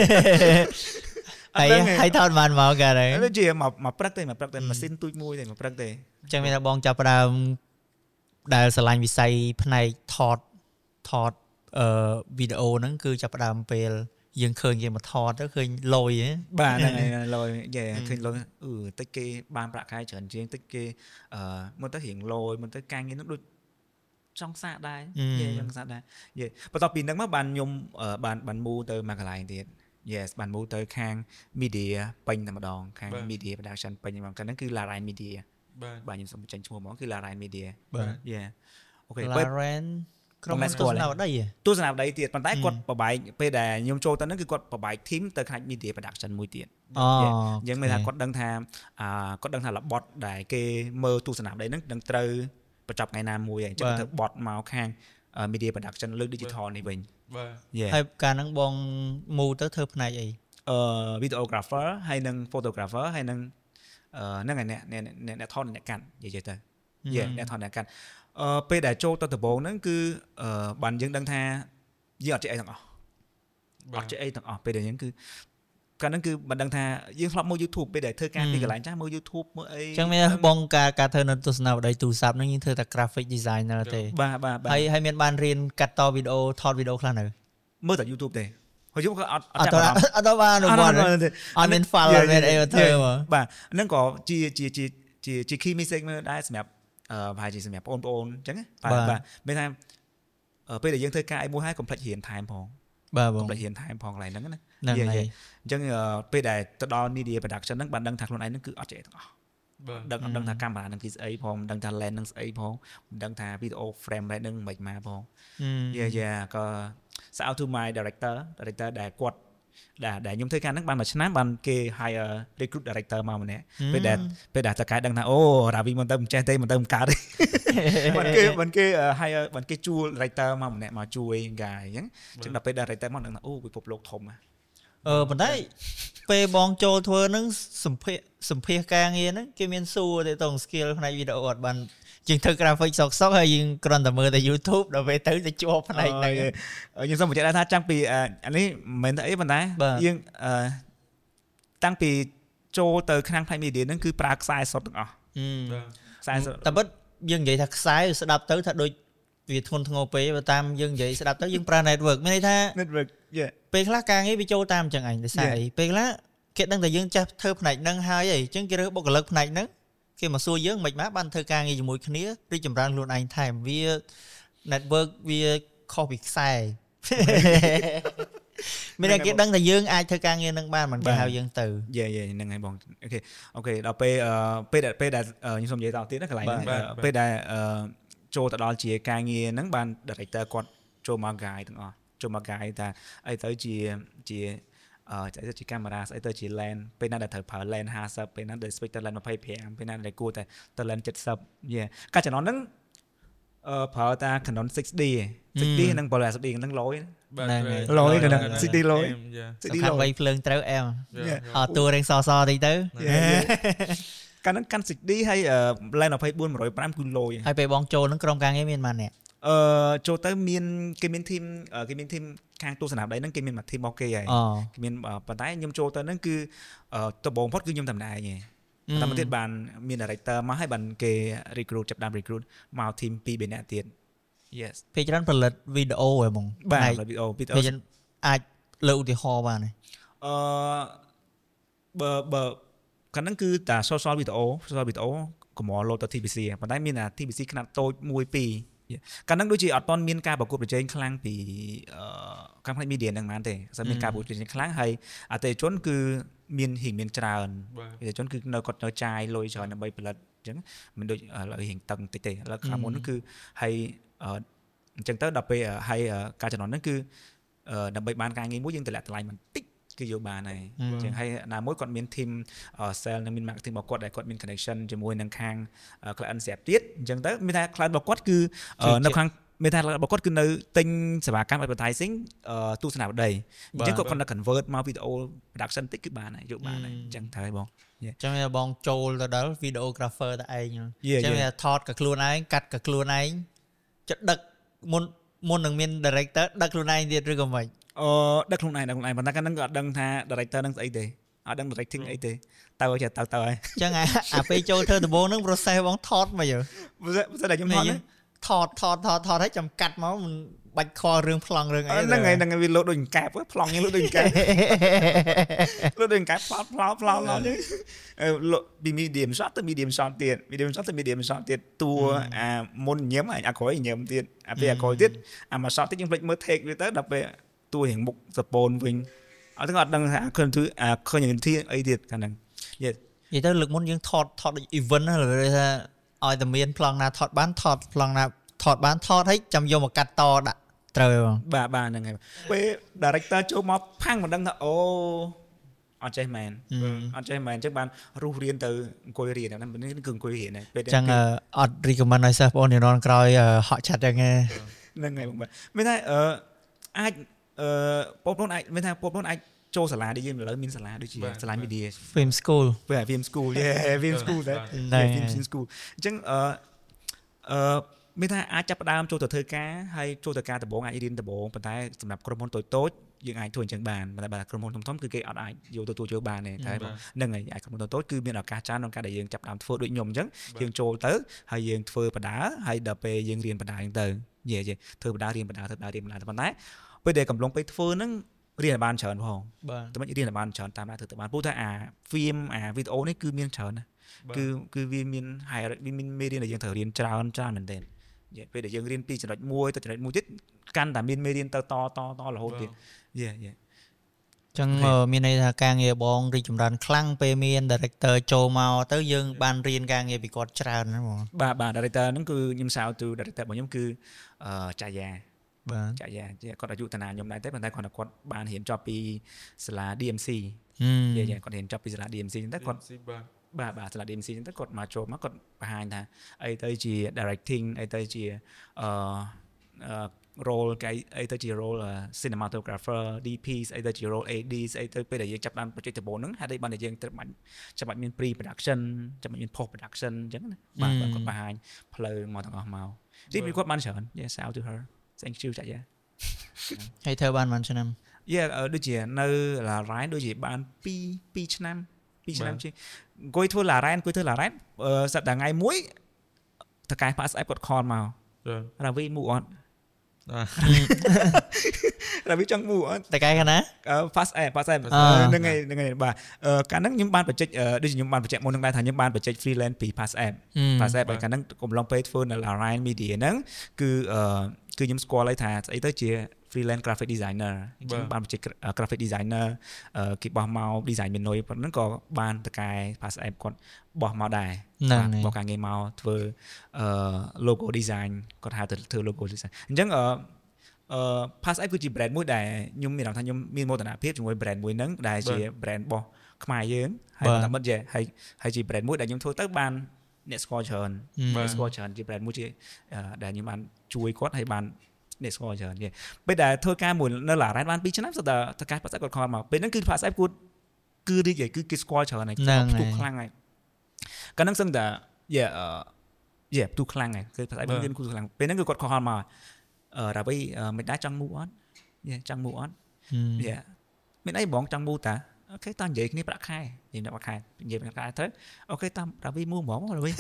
ហើយថតបានមកកាលហ្នឹងដូចជាមកព្រឹកទេម៉ាស៊ីនទូចមួយទេមកព្រឹកទេអញ្ចឹងមានថាបងចាប់ផ្ដើមដែលឆ្លាញ់វិស័យផ្នែកថតវីដេអូហ្នឹងគឺចាប់ផ្ដើមពេលយើងឃើញគេមកថតទៅឃើញលយហ៎បាទហ្នឹងហើយលយឃើញលយតិចគេបានប្រាក់ខែច្រើនជាងតិចគេមកទៅរៀងលយមកទៅការងារនោះដូចចង់សាកដែរចង់សាកដែរបន្ទាប់ពីហ្នឹងមកបានខ្ញុំបានមូទៅមកកន្លែងទៀត yes បានមូទៅខាង media ពេញតែម្ដងខាង media production ពេញហ្មងកាលហ្នឹងគឺ Larain Media បាទខ្ញុំសូមបញ្ចេញឈ្មោះហ្មងគឺ Larain Media បាទអូខេ Larain ក្រុមទស្សនវិស័យទៀតប៉ុន្តែគាត់ប្របែកពេលដែលខ្ញុំចូលទៅហ្នឹងគឺគាត់ប្របែក team ទៅខាង media production មួយទៀតអញ្ចឹងមានថាគាត់ដឹងថារបត់ដែលគេមើលទស្សនវិស័យហ្នឹងនឹងត្រូវបញ្ចប់ថ្ងៃណាមួយហើយអញ្ចឹងទៅបត់មកខាង media production លើ digital នេះវិញបាទហើយកាលហ្នឹងបងមូទៅធ្វើផ្នែកអី videographer ហើយនឹង photographer ហើយនឹងហ្នឹងហើយអ្នកថតអ្នកកាត់និយាយទៅអ្នកថតអ្នកកាត់ពេលដែលចូលទៅដំបូងហ្នឹងគឺបានយើងដឹងថាយើងអត់ចេះអីទាំងអស់អត់ចេះអីទាំងអស់ពេលដែលយើងគឺកាលហ្នឹងគឺមិនដឹងថាយើងធ្លាប់មើល YouTube ពេលដែលធ្វើការពីកន្លែងចាស់មើល YouTube មើលអីចឹងមានបងការធ្វើនៅទស្សនាវដ្តីទូរស័ព្ទហ្នឹងយើងធ្វើតែ graphic designer ទេបាទហើយមានបានរៀនកាត់តវីដេអូថតវីដេអូខ្លះនៅមើលតែ YouTube ទេហើយយើងក៏អត់ចាប់អត់បានអត់មាន file មានអីធ្វើមកបាទហ្នឹងក៏ជា key message មើលដែរសម្រាប់ប្រហែលជាសម្រាប់បងប្អូនអញ្ចឹងបាទមានថាពេលដែលយើងធ្វើការអីមួយហើយកុំភ្លេចរៀនថែមផងបាទបងកុំភ្លេចរៀនថែមផងកន្លែងហ្នឹងណាអញ្ចឹងពេលដែលទៅដល់ media production ហ្នឹងបានដឹងថាខ្លួនឯងហ្នឹងគឺអត់ចេះទាំងអស់ដឹងថាកាមេរ៉ាហ្នឹងគឺស្អីផងដឹងថា lens ហ្នឹងស្អីផងដឹងថា video frame rate ហ្នឹងមិនមកផងក៏ shout to my director ដែលគាត់ដែលខ្ញុំធ្វើការហ្នឹងបានមួយឆ្នាំបានគេ hire recruit director មកម្នាក់ពេលដែលតើកែដឹងថាអូរាវីមិនទៅមិនចេះទេមិនទៅមិនកើតទេមិនគេ hire មិនគេជួល director មកម្នាក់មកជួយកាយអញ្ចឹងដល់ពេល director មកដឹងថាអូពិភពលោកធំណាប៉ុន្តែពេលបងចូលធ្វើហ្នឹងសម្ភារការងារហ្នឹងគេមានសួរទៅតង skill ផ្នែកវីដេអូអត់បានជាងធ្វើ graphic សុកហើយយើងគ្រាន់តែមើលតែ YouTube ដល់ពេលទៅជាប់ផ្នែកហ្នឹងខ្ញុំសូមបញ្ជាក់ថាចាំពីអានេះមិនមែនតែអីប៉ុន្តែយើងតាំងពីចូលទៅខាងផ្នែក media ហ្នឹងគឺប្រើខ្សែសុទ្ធទាំងអស់ខ្សែសុទ្ធតែពិតយើងនិយាយថាខ្សែស្ដាប់ទៅថាដូចវាធ្ងន់ធ្ងរពេកបើតាមយើងនិយាយស្ដាប់ទៅយើងប្រើ network មានន័យថា network ពេលខ្លះការងារវាចូលតាមអញ្ចឹងឯងដោយសារអីពេលខ្លះគេដឹងតែយើងចេះធ្វើផ្នែកហ្នឹងហើយអីអញ្ចឹងគេរើសបុគ្គលិកផ្នែកហ្នឹងគេមកសួរយើងមិនមកបានធ្វើការងារជាមួយគ្នារីកចម្រើនខ្លួនឯងថែមវា network វាខុសពីខ្សែមានតែគេដឹងតែយើងអាចធ្វើការងារនឹងបានមិនគេហៅយើងទៅហ្នឹងហើយបងអូខេដល់ពេលដែលខ្ញុំសូមនិយាយតទៀតណាកន្លែងហ្នឹងពេលដែលចូលទៅដល់ជាការងារហ្នឹងបាន director គាត់ចូលមក guide ទាំងអស់ចូលមក guide ថាអីទៅជាកាមេរ៉ាស្អីទៅជា lens ពេលណាដែលត្រូវប្រើ lens 50ពេលណាដែល switch ទៅ lens 25ពេលណាដែលគួរតែទៅ lens 70 ការចំណន់ហ្នឹងប្រើតា Canon 6D ហ្នឹង Polaris SD ហ្នឹង100ហ្នឹង 6D 100ខាងវៃភ្លើងត្រូវអែមអត់តួរេងសសតិចទៅកាលហ្នឹងកាន់ 6D ហើយ lens 24 105គឺ100 ហើយពេលបងចូលហ្នឹងក្រុមការងារមានប៉ុន្មានអ្នកចូលទៅគេមានធីមខាងទស្សនាវដ្តីហ្នឹងគេមានមួយធីមរបស់គេហើយគេមានប៉ុន្តែខ្ញុំចូលទៅហ្នឹងគឺដំបូងផុតគឺខ្ញុំតែម្នាក់ឯងតែមកទៀតបានមាន director មកហើយបានគេ recruit ចាប់ដើម recruit មកធីម2-3នាក់ទៀត yes ពេលច្រើនផលិតវីដេអូហ៎បងបាទវីដេអូអាចលើកឧទាហរណ៍បានបើកាលហ្នឹងគឺតា social video កម្រលោតទៅ TBC ប៉ុន្តែមាន TBC ខ្នាតតូច1 2កាលហ្នឹងដូចជាអត់ទាន់មានការប្រកួតប្រជែងខ្លាំងពីខាងផ្នែក media ហ្នឹងបានទេតែមានការប្រកួតប្រជែងខ្លាំងហើយអតិថិជនគឺមានច្រើនអតិថិជនគឺគាត់នៅចាយលុយច្រើនដើម្បីផលិតអញ្ចឹងមិនដូចឥឡូវរៀងតឹងតិចទេឥឡូវខាងមុនហ្នឹងគឺហើយអញ្ចឹងទៅដល់ពេលហើយការចំណន់ហ្នឹងគឺដើម្បីបានការងារមួយយើងតម្លាក់ថ្លៃបន្តិចគឺយកបានហើយអញ្ចឹងហើយណាមួយគាត់មាន team sale និងមាន marketing របស់គាត់ដែលគាត់មាន connection ជាមួយនឹងខាង client ស្រាប់ទៀតអញ្ចឹងទៅមានថា client របស់គាត់គឺនៅខាងមានថារបស់គាត់គឺនៅទិញសេវាកម្ម advertising ទស្សនាវដ្តីអញ្ចឹងគាត់នៅ convert មក video production តិចគឺបានហើយយកបានហើយអញ្ចឹងទៅបងអញ្ចឹងបងចូលទៅដល់ videographer តែឯងអញ្ចឹងថតក៏ខ្លួនឯងកាត់ក៏ខ្លួនឯងចិត្តដឹកមុននឹងមាន director ដឹកខ្លួនឯងទៀតឬក៏មិនដឹកខ្លួនឯងប៉ុន្តែកាលហ្នឹងក៏អត់ដឹងថា director ហ្នឹងស្អីទេអត់ដឹង directing អីទេទៅហើយអញ្ចឹងអាពេលចូលធ្វើដំបូងហ្នឹង process បងថតមកយើ process ដែលខ្ញុំថតហ្នឹងថតឲ្យចាំកាត់មកមិនបាច់ខលរឿងប្លង់រឿងអីហ្នឹងហើយវាលោតដូចកែបប្លង់នេះលោតដូចកែបលោតដូចកែបប្លង់ហ្នឹងពី medium shot ទៅ medium shot ទៀត medium shot ទៅ medium shot ទៀតតួអាមុនញឹមអាក្រោយញឹមទៀតអាពេលអាក្រោយទៀតអាមួយ shot ទៀតយើងភ្លេចមើល take វាទៅដល់ពេលតួរៀងមុខសពូនវិញអត់ដឹងថាឃើញរឿងទីអីទៀតខាងហ្នឹងនិយាយទៅលើកមុនយើងថតដូច event ហ្នឹងលើថាឲ្យតែមានប្លង់ណាថតបានថតប្លង់ណាថតបានថតឲ្យចាំយកមកកាត់តដាក់ត្រូវទេបងបាទហ្នឹងហើយពេល director ចូលមកផាំងមិនដឹងថាអូអត់ចេះមែនអញ្ចឹងបានរុះរៀនទៅអង្គុយរៀនហ្នឹងនេះគឺអង្គុយរៀនហ្នឹងពេលអញ្ចឹងអត់ recommend ឲ្យសិស្សបងជំនាន់ក្រោយហក់ឆាត់យ៉ាងហ្នឹងហើយបងមានថាអាចបងប្អូនអាចមានថាបងប្អូនអាចចូលសាលាដែលយើងឥឡូវមានសាលាដូចជាសាលា media film school film school film school ដែរ film school អញ្ចឹងមានថាអាចចាប់ផ្ដើមចូលទៅធ្វើការហើយចូលទៅការដំបូងអាចរៀនដំបូងប៉ុន្តែសម្រាប់ក្រុមហ៊ុនតូចៗយើងអាចធ្វើអញ្ចឹងបានតែបើក្រុមហ៊ុនធំៗគឺគេអត់អាចយកទទួលយកបានទេតែហ្នឹងហើយអាចក្រុមហ៊ុនតូចៗគឺមានឱកាសច្រើនក្នុងការដែលយើងចាប់ផ្ដើមធ្វើដូចខ្ញុំអញ្ចឹងយើងចូលទៅហើយយើងធ្វើបណ្ដាហើយដល់ពេលយើងរៀនបណ្ដាអញ្ចឹងទៅធ្វើបណ្ដារៀនបណ្ដាធ្វើបណ្ដារៀនបណ្ដាប៉ុន្តែពេលដែលកំឡុងពេលធ្វើហ្នឹងរៀនបានច្រើនផងតែមិនរៀនបានច្រើនតាមណាធ្វើទៅបានព្រោះថាអាហ្វៀមអាវីដេអូនេះគឺមានច្រើនណាគឺវាមានហើយវាមានមេរៀនដែលយើងត្រូវរៀនច្រើនមែនទែនពេលដែលយើងរៀនពីចំណុច1ទៅចំណុច1ទៀតកាន់តែមានមេរៀនទៅតរហូតទៀតចឹងមានន័យថាការងារបងរីកចម្រើនខ្លាំងពេលមាន director ចូលមកទៅយើងបានរៀនការងារពីគាត់ច្រើនណាបងបាទ director ហ្នឹងគឺខ្ញុំសោតទៅ director របស់ខ្ញុំគឺចាយាបាទចាយាគាត់អាយុតាណាខ្ញុំដែរតែប៉ុន្តែគាត់បានរៀនចប់ពីសាលា DMC គាត់រៀនចប់ពីសាលា DMC ចឹងតែគាត់បាទសាលា DMC ចឹងទៅគាត់មកចូលមកគាត់បង្ហាញថាអីទៅជា directing អីទៅជាrole អីទៅជា role cinematographer DP អីទៅជា role AD អីទៅពេលដែលយើងចាប់តាម project ដំបូងហ្នឹងហេតុអីបានតែយើងត្រូវចាំបាច់មាន pre production ចាំបាច់មាន post production អញ្ចឹងណាបាទគាត់បង្ហាញផ្លូវមកទាំងអស់មកទីពីគាត់បានច្រើន shout to her thank you ចាយ៉ាហើយធ្វើបានប៉ុន្មានឆ្នាំដូចជានៅឡារ៉ែនដូចជាបាន2ឆ្នាំជាអង្គុយធ្វើឡារ៉ែនសប្តាហ៍ថ្ងៃមួយតកែ pass app គាត់ខលមករាវីមូអត់រាវីចង់មូអត់តកែខាងណា pass app ហ្នឹងហើយបាទកាលហ្នឹងខ្ញុំបានបញ្ចេញដូចខ្ញុំបានបញ្ជាក់មុនហ្នឹងដែរថាខ្ញុំបានបញ្ចេញ freelance ពី pass app កាលហ្នឹងកំឡុងពេលធ្វើនៅ Line Media ហ្នឹងគឺខ្ញុំស្គាល់ហើយថាស្អីទៅជា freelance graphic designer អញ្ចឹងបានបញ្ចេញ graphic designer គេបោះមក design menu ប៉ុណ្ណឹងក៏បានតកែ pass app គាត់បោះមកដែរបោះការងារមកធ្វើ logo design គាត់ហៅទៅធ្វើ logo design អញ្ចឹងpass app គឺជា brand មួយដែលខ្ញុំមានអារម្មណ៍ថាខ្ញុំមានមោទនភាពជាមួយ brand មួយហ្នឹងដែលជា brand របស់ខ្មែរយើងហើយតាមមិត្តហើយជា brand មួយដែលខ្ញុំធ្វើទៅបានអ្នកស្គាល់ច្រើនជា brand មួយជាដែលខ្ញុំបានជួយគាត់ហើយបានអ្នកស្គាល់ច្រើនពេលដែលធ្វើការមួយនៅឡារ៉ែនបាន2ឆ្នាំស្ទើរតកែ pass app គាត់ខលមកពេលហ្នឹងគឺ pass app គឺរីកគឺគេស្គាល់ច្រើនហើយផ្ទុះខ្លាំងហើយកាលហ្នឹងសឹងតែផ្ទុះខ្លាំងហើយគឺ pass app មានខ្លាំងពេលហ្នឹងគឺគាត់ខលមករាវីមិនដែរចង់មូអត់ចង់មូអត់មានអីបងចង់មូតាអូខេតើនិយាយគ្នាប្រាក់ខែនិយាយប្រាក់ខែទៅអូខេតាមរាវីមូហ្មងរាវី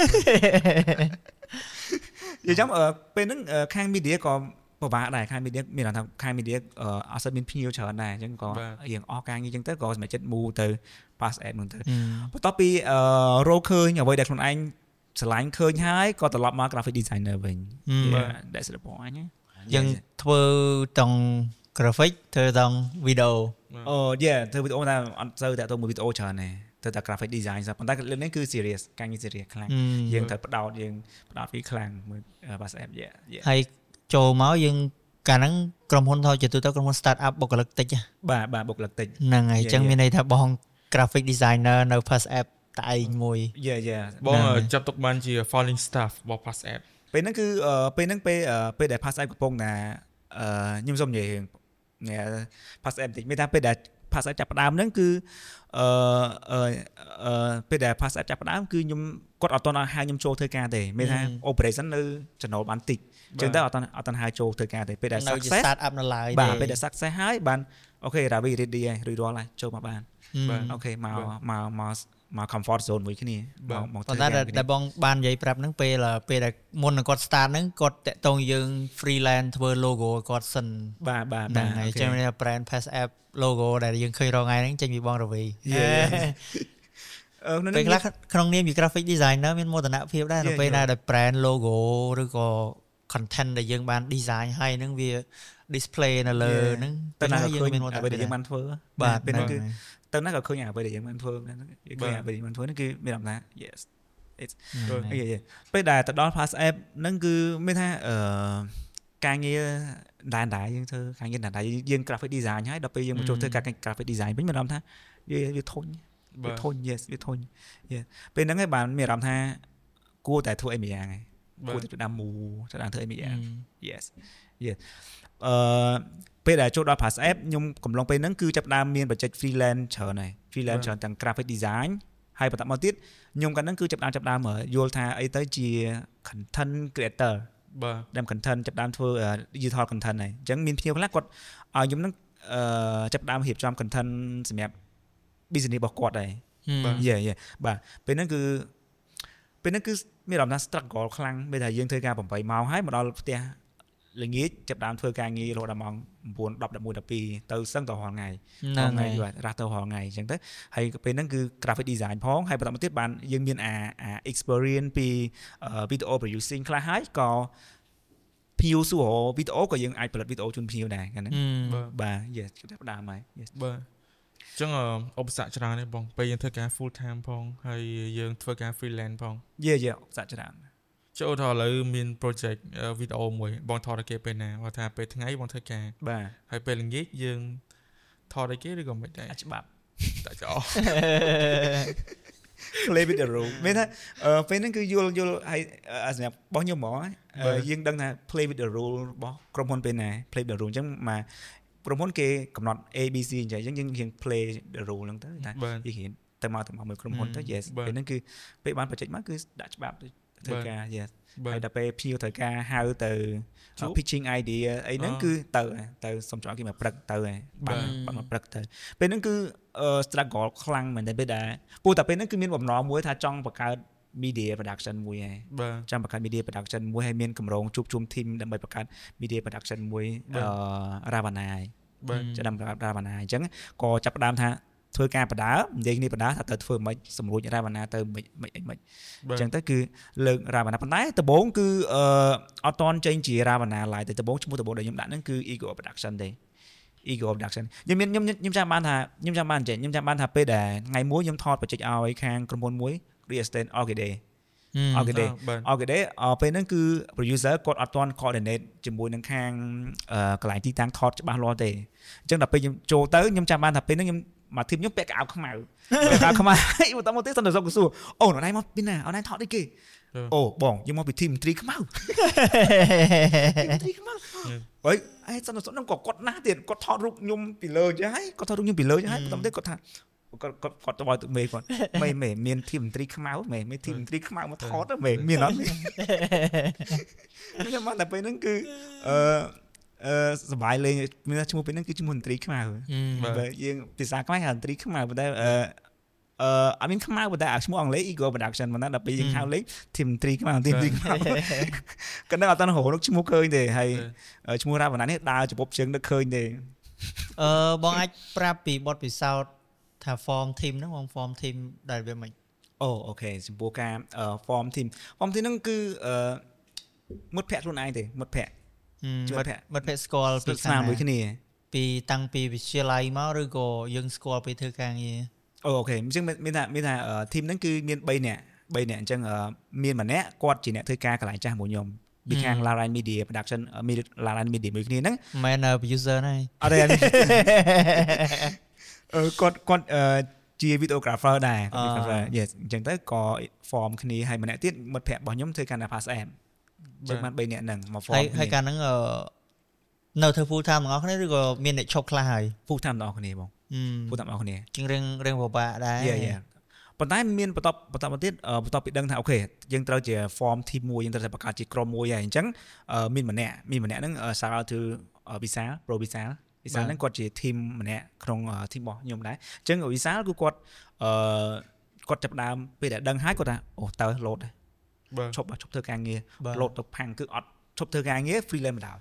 និយាយចាំពេលហ្នឹងខាង media ក៏ពិបាកដែរខាង media មានថាខាង media អត់សូវមានភ្ញៀវច្រើនដែរអញ្ចឹងក៏រៀងអស់ការងារអញ្ចឹងទៅក៏សម្រេចចិត្តមូទៅ pass app ហ្នឹងទៅបន្ទាប់ពីរកឃើញអ្វីដែលខ្លួនឯងឆ្លាញ់ឃើញហើយក៏ត្រឡប់មក graphic designer វិញ that's the point យើងធ្វើទាំង graphic ធ្វើទាំង video ធ្វើ video តែអត់សូវតែទៅមួយ video ច្រើនទេធ្វើតែ graphic design សោះប៉ុន្តែលើនេះគឺ serious ការងារ serious ខ្លាំងយើងត្រូវផ្ដោតពីខ្លាំងមួយ pass app ហើយចូលមកយើងកាលហ្នឹងក្រុមហ៊ុនថយជាទូទៅក្រុមហ៊ុន start up បុគ្គលិកតិចបាទបុគ្គលិកតិចហ្នឹងហើយអញ្ចឹងមានន័យថាបង graphic designer នៅ pass app តែឯងមួយបងចាប់ទុកបានជា founding staff របស់ pass app ពេលហ្នឹងគឺពេលដែល pass app កំពុងតែខ្ញុំសុំនិយាយរឿង pass app តិចមានថាពេលដែល pass app ចាប់ផ្ដើមហ្នឹងគឺពេលដែល pass app ចាប់ផ្ដើមគឺខ្ញុំគាត់អត់ទាន់ឲ្យហៅខ្ញុំចូលធ្វើការទេមានថា operation នៅចំណូលបានតិចអញ្ចឹងទៅអត់ទាន់ហៅចូលធ្វើការទេពេលដែល success start up នៅឡើយបាទពេលដែល success ហើយបានអូខេ Ravi ready ហើយរួចរាល់ហើយចូលមកបានអូខេមក comfort zone មួយគ្នាមកប៉ុន្តែដែលបងបាននិយាយប្រាប់ហ្នឹងពេលដែលមុននឹងគាត់ start ហ្នឹងគាត់តាក់ទងយើង freelance ធ្វើ logo គាត់សិនបាទហ្នឹងហើយចឹងមាន brand pass app logo ដែលយើងឃើញរងថ្ងៃហ្នឹងចេញពីបងរវីពេលខ្លះក្នុងនាមជា graphic designer មានមោទនភាពដែរនៅពេលណាដែល brand logo ឬក៏ content ដែលយើងបាន design ឲ្យហ្នឹងវា display នៅលើហ្នឹងតែណាយើងមានមោទនភាពដែលយើងបានធ្វើបាទពេលហ្នឹងគឺទៅណាក៏ឃើញអ្វីដែលយើងបានធ្វើហ្នឹងគឺអ្វីដែលបានធ្វើហ្នឹងគឺមានអារម្មណ៍ថា yes it's ពេលដែលទៅដល់ pass app ហ្នឹងគឺមានថាការងារដែរយើងធ្វើការងារដែរយើង graphic design ហើយដល់ពេលយើងមកចូលធ្វើការ graphic design វិញមានអារម្មណ៍ថាវាធុញវាធុញពេលហ្នឹងឯងបានមានអារម្មណ៍ថាគួរតែធ្វើអីម្យ៉ាងឯងគួរតែដើមធ្វើអីម្យ៉ាង yes ពេលដែលចូលដល់ pass app ខ្ញុំកំឡុងពេលហ្នឹងគឺចាប់ដើមមានបច្ចេក freelance ច្រើនហើយ freelance ច្រើនទាំង graphic design ហើយបន្តមកទៀតខ្ញុំកាលហ្នឹងគឺចាប់ដើមយល់ថាអីទៅជា content creator đem content ចាប់ដើមធ្វើ digital content ហ្នឹងអញ្ចឹងមានភ្ញៀវខ្លះគាត់ឲ្យខ្ញុំនឹងចាប់ដើមរៀបចំ content សម្រាប់ business របស់គាត់ដែរបាទពេលហ្នឹងគឺមានអារម្មណ៍ថា struggle ខ្លាំងពេលថាយើងធ្វើការ8ម៉ោងហើយមកដល់ផ្ទះល្ងាចចាប់ដើមធ្វើការងាររហូតដល់ម៉ោង9 10 11 12ទៅសឹងទៅរាល់ថ្ងៃបាទរះទៅរាល់ថ្ងៃអញ្ចឹងទៅហើយពេលហ្នឹងគឺ graphic design ផងហើយបន្តមកទៀតបានយើងមានexperience ពី video producing ខ្លះហើយក៏ភ្ញៀវសួរវីដេអូក៏យើងអាចផលិតវីដេអូជូនភ្ញៀវដែរហ្នឹងបាទ yes ចាប់ដើមហើយ yes បាទអញ្ចឹងឧបសគ្គច្រើនទេបងពេលយើងធ្វើការ full time ផងហើយយើងធ្វើការ freelance ផងឧបសគ្គច្រើនចូលថាឥឡូវមាន project វីដេអូមួយបងថតឲ្យគេពេលណាគាត់ថាពេលថ្ងៃបងធ្វើការបាទហើយពេលល្ងាចយើងថតឲ្យគេឬក៏មិនដែរច្បាប់តែចោល play with the rule មានថាពេលហ្នឹងគឺយល់ហើយសម្រាប់របស់ខ្ញុំហ្មងយើងដឹងថា play with the rule របស់ក្រុមហ៊ុនពេលណា play with the rule អញ្ចឹងមកក្រុមហ៊ុនគេកំណត់ ABC អញ្ចឹងយើងរៀង play the rule ហ្នឹងទៅថាយើងរៀងទៅមកមួយក្រុមហ៊ុនទៅ yes ពេលហ្នឹងគឺពេលបានprojectមកគឺដាក់ច្បាប់ធ្វើការ yes ហើយដល់ពេលភ្ញៀវត្រូវការហៅទៅ pitching idea អីហ្នឹងគឺទៅសុំចោលគេមកព្រឹកទៅហើយបានមកព្រឹកទៅពេលហ្នឹងគឺ struggle ខ្លាំងមែនទេពេលដែរពូតែពេលហ្នឹងគឺមានបំណងមួយថាចង់បង្កើត media production មួយហើយចង់បង្កើត media production មួយហើយមានកម្រងជួបជុំ team ដើម្បីបង្កើត media production មួយRavana ហើយចាំបង្កើត Ravana អញ្ចឹងក៏ចាប់ផ្ដើមថាធ្វើការបដានិយាយគ្នាបដាថាទៅធ្វើមិនសម្រួច Ravana ទៅមិនអញ្ចឹងទៅគឺលើក Ravana ប៉ុន្តែដំបូងគឺអត់តន់ចេញជា Ravana ឡើយតែដំបូងឈ្មោះដំបូងដែលខ្ញុំដាក់ហ្នឹងគឺ Ego Production ទេ Ego Production ខ្ញុំចាំបានថាពេលដែលថ្ងៃមួយខ្ញុំថត project ឲ្យខាងក្រុមហ៊ុនមួយ real estate Orchidea ពេលហ្នឹងគឺ producer គាត់អត់ទាន់ coordinate ជាមួយនឹងខាងកន្លែងទីតាំងថតច្បាស់លាស់ទេអញ្ចឹងដល់ពេលខ្ញុំចូលទៅខ្ញុំចាំបានថាពេលហ្នឹងខ្ញុំមកធីមខ្ញុំពាក់កៅអៅខ្មៅហើយបន្តមកទៀតសន្តិសុខសួរអូនណៃមកពីណាអូនណៃថតអីគេអូបងយើងមកពីធីមត្រីខ្មៅហើយសន្តិសុខហ្នឹងក៏គាត់ណាស់ទៀតគាត់ថតរូបខ្ញុំពីលើចឹងហើយបន្តមកទៀតគាត់ថាគាត់ទៅឲ្យមេគាត់មេមានធីមត្រីខ្មៅមេធីមត្រីខ្មៅមកថតមានអត់ខ្ញុំមកតែពេលហ្នឹងគឺសบายលេងមានឈ្មោះពេលហ្នឹងគឺឈ្មោះមន្ត្រីខ្មៅបាទយើងភាសាខ្មែរហៅមន្ត្រីខ្មៅប៉ុន្តែអត់មានខ្មៅប៉ុន្តែឈ្មោះអង់គ្លេស Ego Production ប៉ុន្តែដល់ពេលយើងហៅលេខធីមត្រីខ្មៅគាត់នឹងអត់តន់រហូតឈ្មោះឃើញទេហើយឈ្មោះ Ravana នេះដើរចំពប់ជើងនឹកឃើញទេបងអាចប្រាប់ពីបទពិសោធន៍ថា form team ហ្នឹងបង form team ដែលវាមិនអូខេចំពោះការ form team ហ្នឹងគឺមិត្តភ័ក្តិខ្លួនឯងទេមិត្តភ័ក្តិស្គាល់ពីស្នាមមួយគ្នាពីតាំងពីវិទ្យាល័យមកឬក៏យើងស្គាល់ពីធ្វើការងារអូខេអញ្ចឹងមានថា team ហ្នឹងគឺមាន3នាក់អញ្ចឹងមានម្នាក់គាត់ជាអ្នកធ្វើការកន្លែងចាស់មួយខ្ញុំពីខាង Line Media Production Line Media មួយគ្នាហ្នឹងមិនមែន producer ទេអត់ទេគាត់ជា videographer ដែរ yes អញ្ចឹងទៅក៏ form គ្នាហើយម្នាក់ទៀតមិត្តភ័ក្តិរបស់ខ្ញុំធ្វើការនៅ Pass M អញ្ចឹងបាន3នាក់ហ្នឹងមក form ហើយការហ្នឹងនៅធ្វើ full time ទាំងអស់គ្នាឬក៏មានអ្នកឈប់ខ្លះហើយ full time ទាំងអស់គ្នាបង full time ទាំងអស់គ្នាជាងរៀងពិបាកដែរប៉ុន្តែមានបន្តមកទៀតបន្ទាប់ពីដឹងថាអូខេយើងត្រូវជា form team មួយយើងត្រូវតែបង្កើតជាក្រុមមួយហើយអញ្ចឹងមានម្នាក់ហ្នឹងសារទៅវិសាល pro វិសាលហ្នឹងគាត់ជា team ម្នាក់ក្នុង team របស់ខ្ញុំដែរអញ្ចឹងវិសាលគឺគាត់ចាប់ដើមពេលដែលដឹងហើយគាត់ថាអូតើលោតឈប់ធ្វើការងារលោតទៅផាំងគឺអត់ឈប់ធ្វើការងារ freelance បណ្ដោយ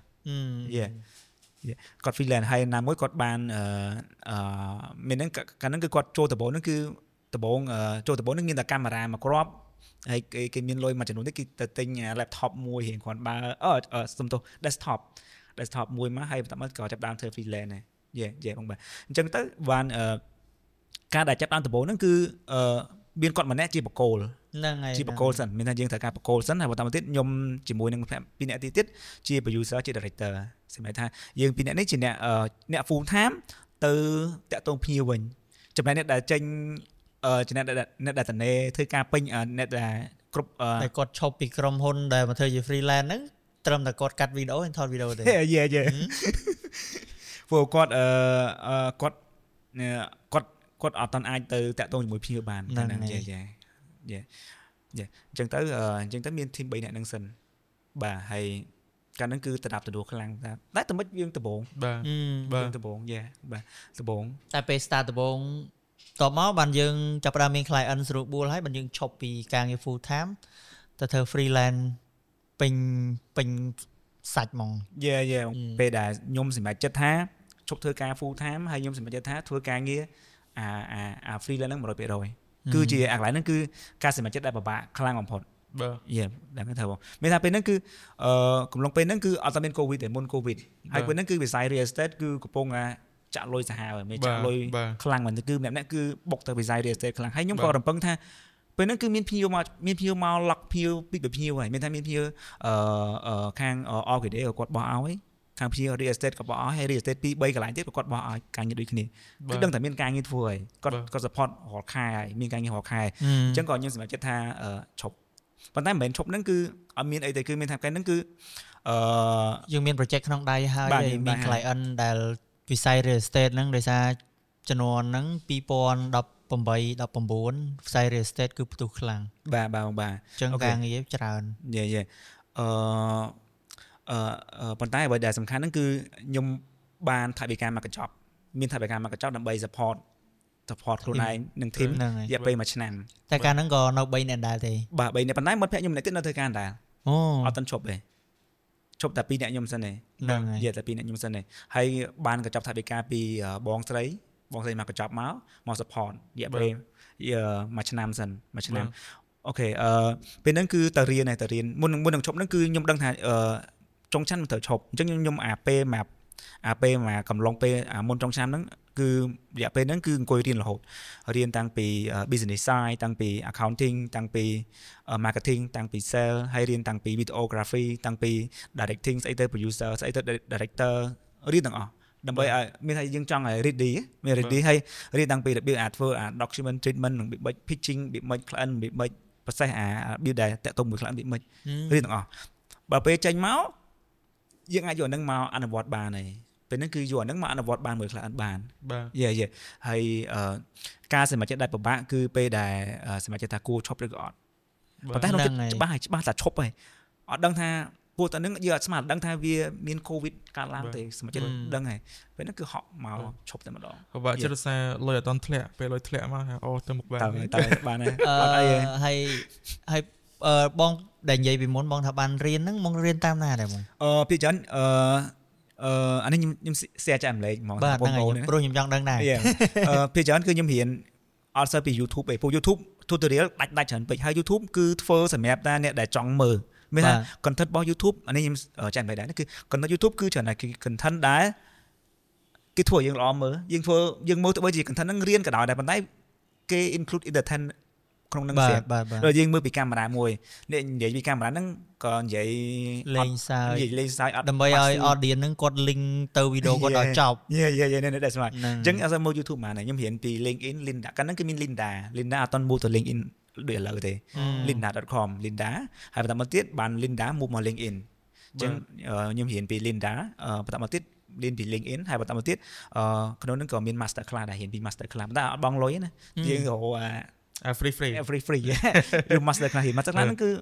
គាត់ freelance ហើយណាមួយគាត់បានមានហ្នឹងកាលហ្នឹងគឺគាត់ចូលដំបូងហ្នឹងគឺចូលដំបូងហ្នឹងមានតែកាមេរ៉ាមួយគ្រាប់ហើយគេមានលុយមួយចំនួននេះគេទៅទិញ laptop មួយរៀងគ្រាន់បើសុំទោស desktop មួយមកហើយបន្តមកក៏ចាប់ដើមធ្វើ freelance ដែរបងបាទអញ្ចឹងទៅបានការដែលចាប់ដើមដំបូងហ្នឹងគឺមានគាត់ម្នាក់ជាបកគោលហ្នឹងហើយជាបកគោលសិនមានថាយើងត្រូវការបកគោលសិនហើយបន្តមកទៀតខ្ញុំជាមួយនឹងពីរអ្នកទៀតជា producer ជា director សម្រាប់ថាយើងពីរអ្នកនេះជាអ្នក full time ទៅតាក់ទងភ្ញៀវវិញចំណែកអ្នកដែលចេញចំណែកអ្នកដែលតនេធ្វើការពេញអ្នកដែលគ្រប់តែគាត់ឈប់ពីក្រុមហ៊ុនដែលមកធ្វើជា freelance ហ្នឹងត្រឹមតែគាត់កាត់វីដេអូហើយថតវីដេអូទេព្រោះគាត់អត់តន់អាចទៅតាក់ទងជាមួយភ្ញៀវបានហ្នឹងអញ្ចឹងទៅមាន team 3 នាក់ហ្នឹងសិនបាទហើយកាលហ្នឹងគឺតដាប់តដួខ្លាំងតែតែមិនយើងដបងបាទដបងយ៉ាបាទដបងតែពេល start ដបងតបមកបានយើងចាប់ផ្ដើមមាន client ស្រួលបួលហើយបានយើងឈប់ពីការងារ full time ទៅធ្វើ freelance ពេញសាច់ហ្មងយ៉ាពេលដែលខ្ញុំសម្រេចចិត្តថាឈប់ធ្វើការ full time ហើយខ្ញុំសម្រេចចិត្តថាធ្វើការងារអា freelance ហ្នឹង 100% គឺជាអាកន្លែងហ្នឹងគឺការសម្រេចចិត្តដែលពិបាកខ្លាំងបំផុតបាទយ៉ាដល់ហ្នឹងធ្វើបងមានថាពេលហ្នឹងគឺកំឡុងពេលហ្នឹងគឺអត់តែមាន COVID ទេមុន COVID ហើយពេលហ្នឹងគឺវិស័យ real estate គឺកំពុងចាក់លុយសាហាវហើយមានចាក់លុយខ្លាំងមែនគឺម្នាក់គឺបុកទៅវិស័យ real estate ខ្លាំងហើយខ្ញុំក៏រំពឹងថាពេលហ្នឹងគឺមានភ្ញៀវមក lock ភ្ញៀវពីភ្ញៀវហើយមានថាមានភ្ញៀវខាង Orchid គាត់បោះឲ្យខាងភ្ញៀវ real estate ក៏បោះឲ្យហើយ real estate 2-3 កន្លែងទៀតគាត់បោះឲ្យការងារដូចគ្នាគឺដឹងតែមានការងារធ្វើហើយគាត់ support រាល់ខែហើយមានការងាររាល់ខែអញ្ចឹងក៏ខ្ញុំសម្រេចចិត្តថាឈប់ប៉ុន្តែមិនមែនឈប់ហ្នឹងគឺអត់មានអីទេគឺមានថាកែហ្នឹងគឺយើងមាន project ក្នុងដៃហើយមាន client ដែលវិស័យ real estate ហ្នឹងដោយសារចំនួនហ្នឹង2018 19វិស័យ real estate គឺផ្ទុះខ្លាំងបាទអញ្ចឹងការងារច្រើនយេប៉ុន្តែអ្វីដែលសំខាន់ហ្នឹងគឺខ្ញុំបានថវិកាមកកញ្ចប់មានថវិកាមកកញ្ចប់ដើម្បី support ខ្លួនឯងនឹង team រយៈពេល1ឆ្នាំតែការហ្នឹងក៏នៅ3នាក់ដែរទេបាទ3នាក់ប៉ុន្តែមិត្តភក្តិខ្ញុំម្នាក់ទៀតនៅធ្វើការដែរអត់ទាន់ឈប់ទេឈប់តែ2នាក់ខ្ញុំសិនទេហ្នឹងហើយតែ2នាក់ខ្ញុំសិនទេហើយបានកញ្ចប់ថវិកាពីបងស្រីមកកញ្ចប់មក support រយៈពេល1ឆ្នាំសិន1ឆ្នាំអូខេពេលហ្នឹងគឺតើរៀនមុននឹងឈប់ហ្នឹងគឺខ្ញុំដឹងថាចុងឆ្នាំត្រូវឈប់អញ្ចឹងខ្ញុំពេលមកកំឡុងពេលមុនចុងឆ្នាំហ្នឹងគឺរយៈពេលហ្នឹងគឺអង្គុយរៀនរហូតរៀនតាំងពី business side តាំងពី accounting តាំងពី marketing តាំងពី sale ហើយរៀនតាំងពី videography តាំងពី directing ស្អីទៅ producer ស្អីទៅ director រៀនទាំងអស់ដើម្បីឲ្យមានថាយើងចង់ឲ្យ ready មាន ready ហើយរៀនតាំងពីរបៀបធ្វើdocument treatment និងរបៀប pitching របៀប client របៀប process របៀបដែលតាក់ទងមួយ client របៀបរៀនទាំងអស់បើពេលចេញមកយើងអាចយកហ្នឹងមកអនុវត្តបានហើយពេលហ្នឹងគឺយកហ្នឹងមកអនុវត្តបានមួយ client បានយេហើយការសម្រេចចិត្តដែលពិបាកគឺពេលដែលសម្រេចចិត្តថាគួរឈប់ឬក៏អត់ប៉ុន្តែក្នុងចិត្តច្បាស់ថាឈប់ហើយអត់ដឹងថាពួកតើនឹងយើងអត់ស្មានដឹងថាវាមាន COVID កើតឡើងទេសម្រាប់ចិត្តដឹងហើយពេលហ្នឹងគឺហក់មកឈប់តែម្ដងពិបាកចិត្តថាលុយអត់តន់ធ្លាក់ពេលលុយធ្លាក់មកអូទៅមុខបានតែបានហើយអត់អីហើយបងដែលនិយាយពីមុនបងថាបានរៀនហ្នឹងបងរៀនតាមណាដែរបងពីច្រើនអានេះខ្ញុំ share ចែកម្លែកហ្មងបងប្អូនព្រោះខ្ញុំចង់ដឹងដែរពីច្រើនគឺខ្ញុំរៀនអត់សូវពី YouTube ទេព្រោះ YouTube tutorial ដាច់ច្រើនពេកហើយ YouTube គឺធ្វើសម្រាប់តែអ្នកដែលចង់មើលមានថា content របស់ YouTube អានេះខ្ញុំចែកម្លែកដែរគឺ content YouTube គឺច្រើនតែ content ដែលគេធ្វើយើងល្អមើលយើងមើលទៅបីជា content ហ្នឹងរៀនក៏ដោយដែរប៉ុន្តែគេ include entertain ក្នុងនឹងស្រាប់ដល់យើងមើលពីកាមេរ៉ាមួយនេះនិយាយពីកាមេរ៉ាហ្នឹងក៏និយាយលេងសើចអត់ដើម្បីឲ្យ audience ហ្នឹងគាត់ link ទៅវីដេអូគាត់ដល់ចប់នេះដែរស្មាតអញ្ចឹងអត់សូវមើល YouTube មកខ្ញុំរៀនពី LinkedIn Linda កាលហ្នឹងគឺមាន Linda អត់តន់ move ទៅ LinkedIn ដូចឥឡូវទេ linda.com Linda ហើយបន្តមកទៀតបាន Linda move មក LinkedIn អញ្ចឹងខ្ញុំរៀនពី Linda បន្តមកទៀតរៀនពី LinkedIn ហើយបន្តមកទៀតក្នុងហ្នឹងក៏មាន master class ដែររៀនពី master class តែអត់បងលុយណាយើងរកfree ឬ master class ហ្នឹងគឺ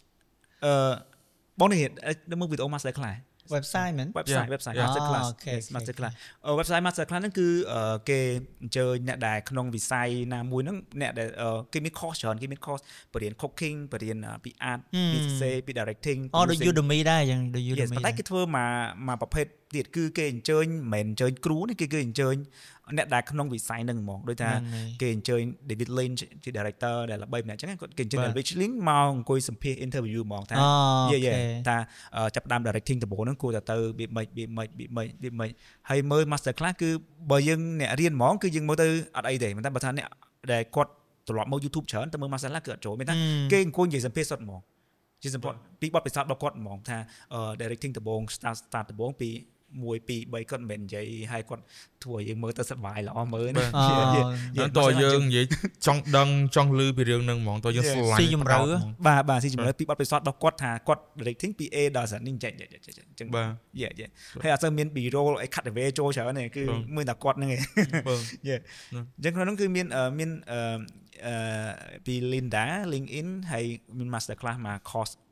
បងនេះមើលវីដេអូ master class website មែន website master class master class website master class ហ្នឹងគឺគេអញ្ជើញអ្នកដែលក្នុងវិស័យណាមួយហ្នឹងអ្នកដែលគេមាន course ច្រើនគេមាន course បរៀន cooking បរៀនពី art ពី essay ពី directing ដូច Udemy ដែរយ៉ាងដូច Udemy ប៉ុន្តែគេធ្វើមកប្រភេទទៀតគឺគេអញ្ជើញមិនមែនអញ្ជើញគ្រូនេះគេអញ្ជើញអ្នកដែលក្នុងវិស័យហ្នឹងហ្មងដូចថាគេអញ្ជើញ David Lynch ជា director ដែលល្បីម្នាក់អញ្ចឹងគេអញ្ជើញ David Lynch មកអង្គុយសម្ភាស interview ហ្មងថាថាចាប់ដើម directing ដំបូងហ្នឹងគួរតែទៅវាមិនហើយមើល master class គឺបើយើងអ្នករៀនហ្មងគឺយើងមើលទៅអត់អីទេប៉ុន្តែបើថាអ្នកដែលគាត់ត្រឡប់មក YouTube ច្រើនទៅមើល master class គឺអត់ចូលមានថាគេអង្គុយនិយាយសម្ភាសសុទ្ធហ្មងជាសម្ព័ន្ធពីបទពិសោធន៍របស់គាត់ហ្មងថា directing ដំបូង start ដំបូងពី1 2 3គាត់មិនមែននិយាយឲ្យគាត់ធ្វើឲ្យយើងមើលទៅសប្បាយល្អមើលណាយើងតើយើងនិយាយចង់ដឹងចង់ឮពីរឿងហ្នឹងហ្មងតើយើងស្លាញ់ស៊ីជំរឿបាទស៊ីជំរឿពីបទពិសោធន៍របស់គាត់ថាគាត់ directing ពី A ដល់ Z នេះចេះអញ្ចឹងបាទហើយអត់សូវមាន B-roll ឲ្យ cut away ចូលច្រើនទេគឺមើលតែគាត់ហ្នឹងឯងអញ្ចឹងក្នុងហ្នឹងគឺមានពី Linda LinkedIn ហើយមាន master class មក course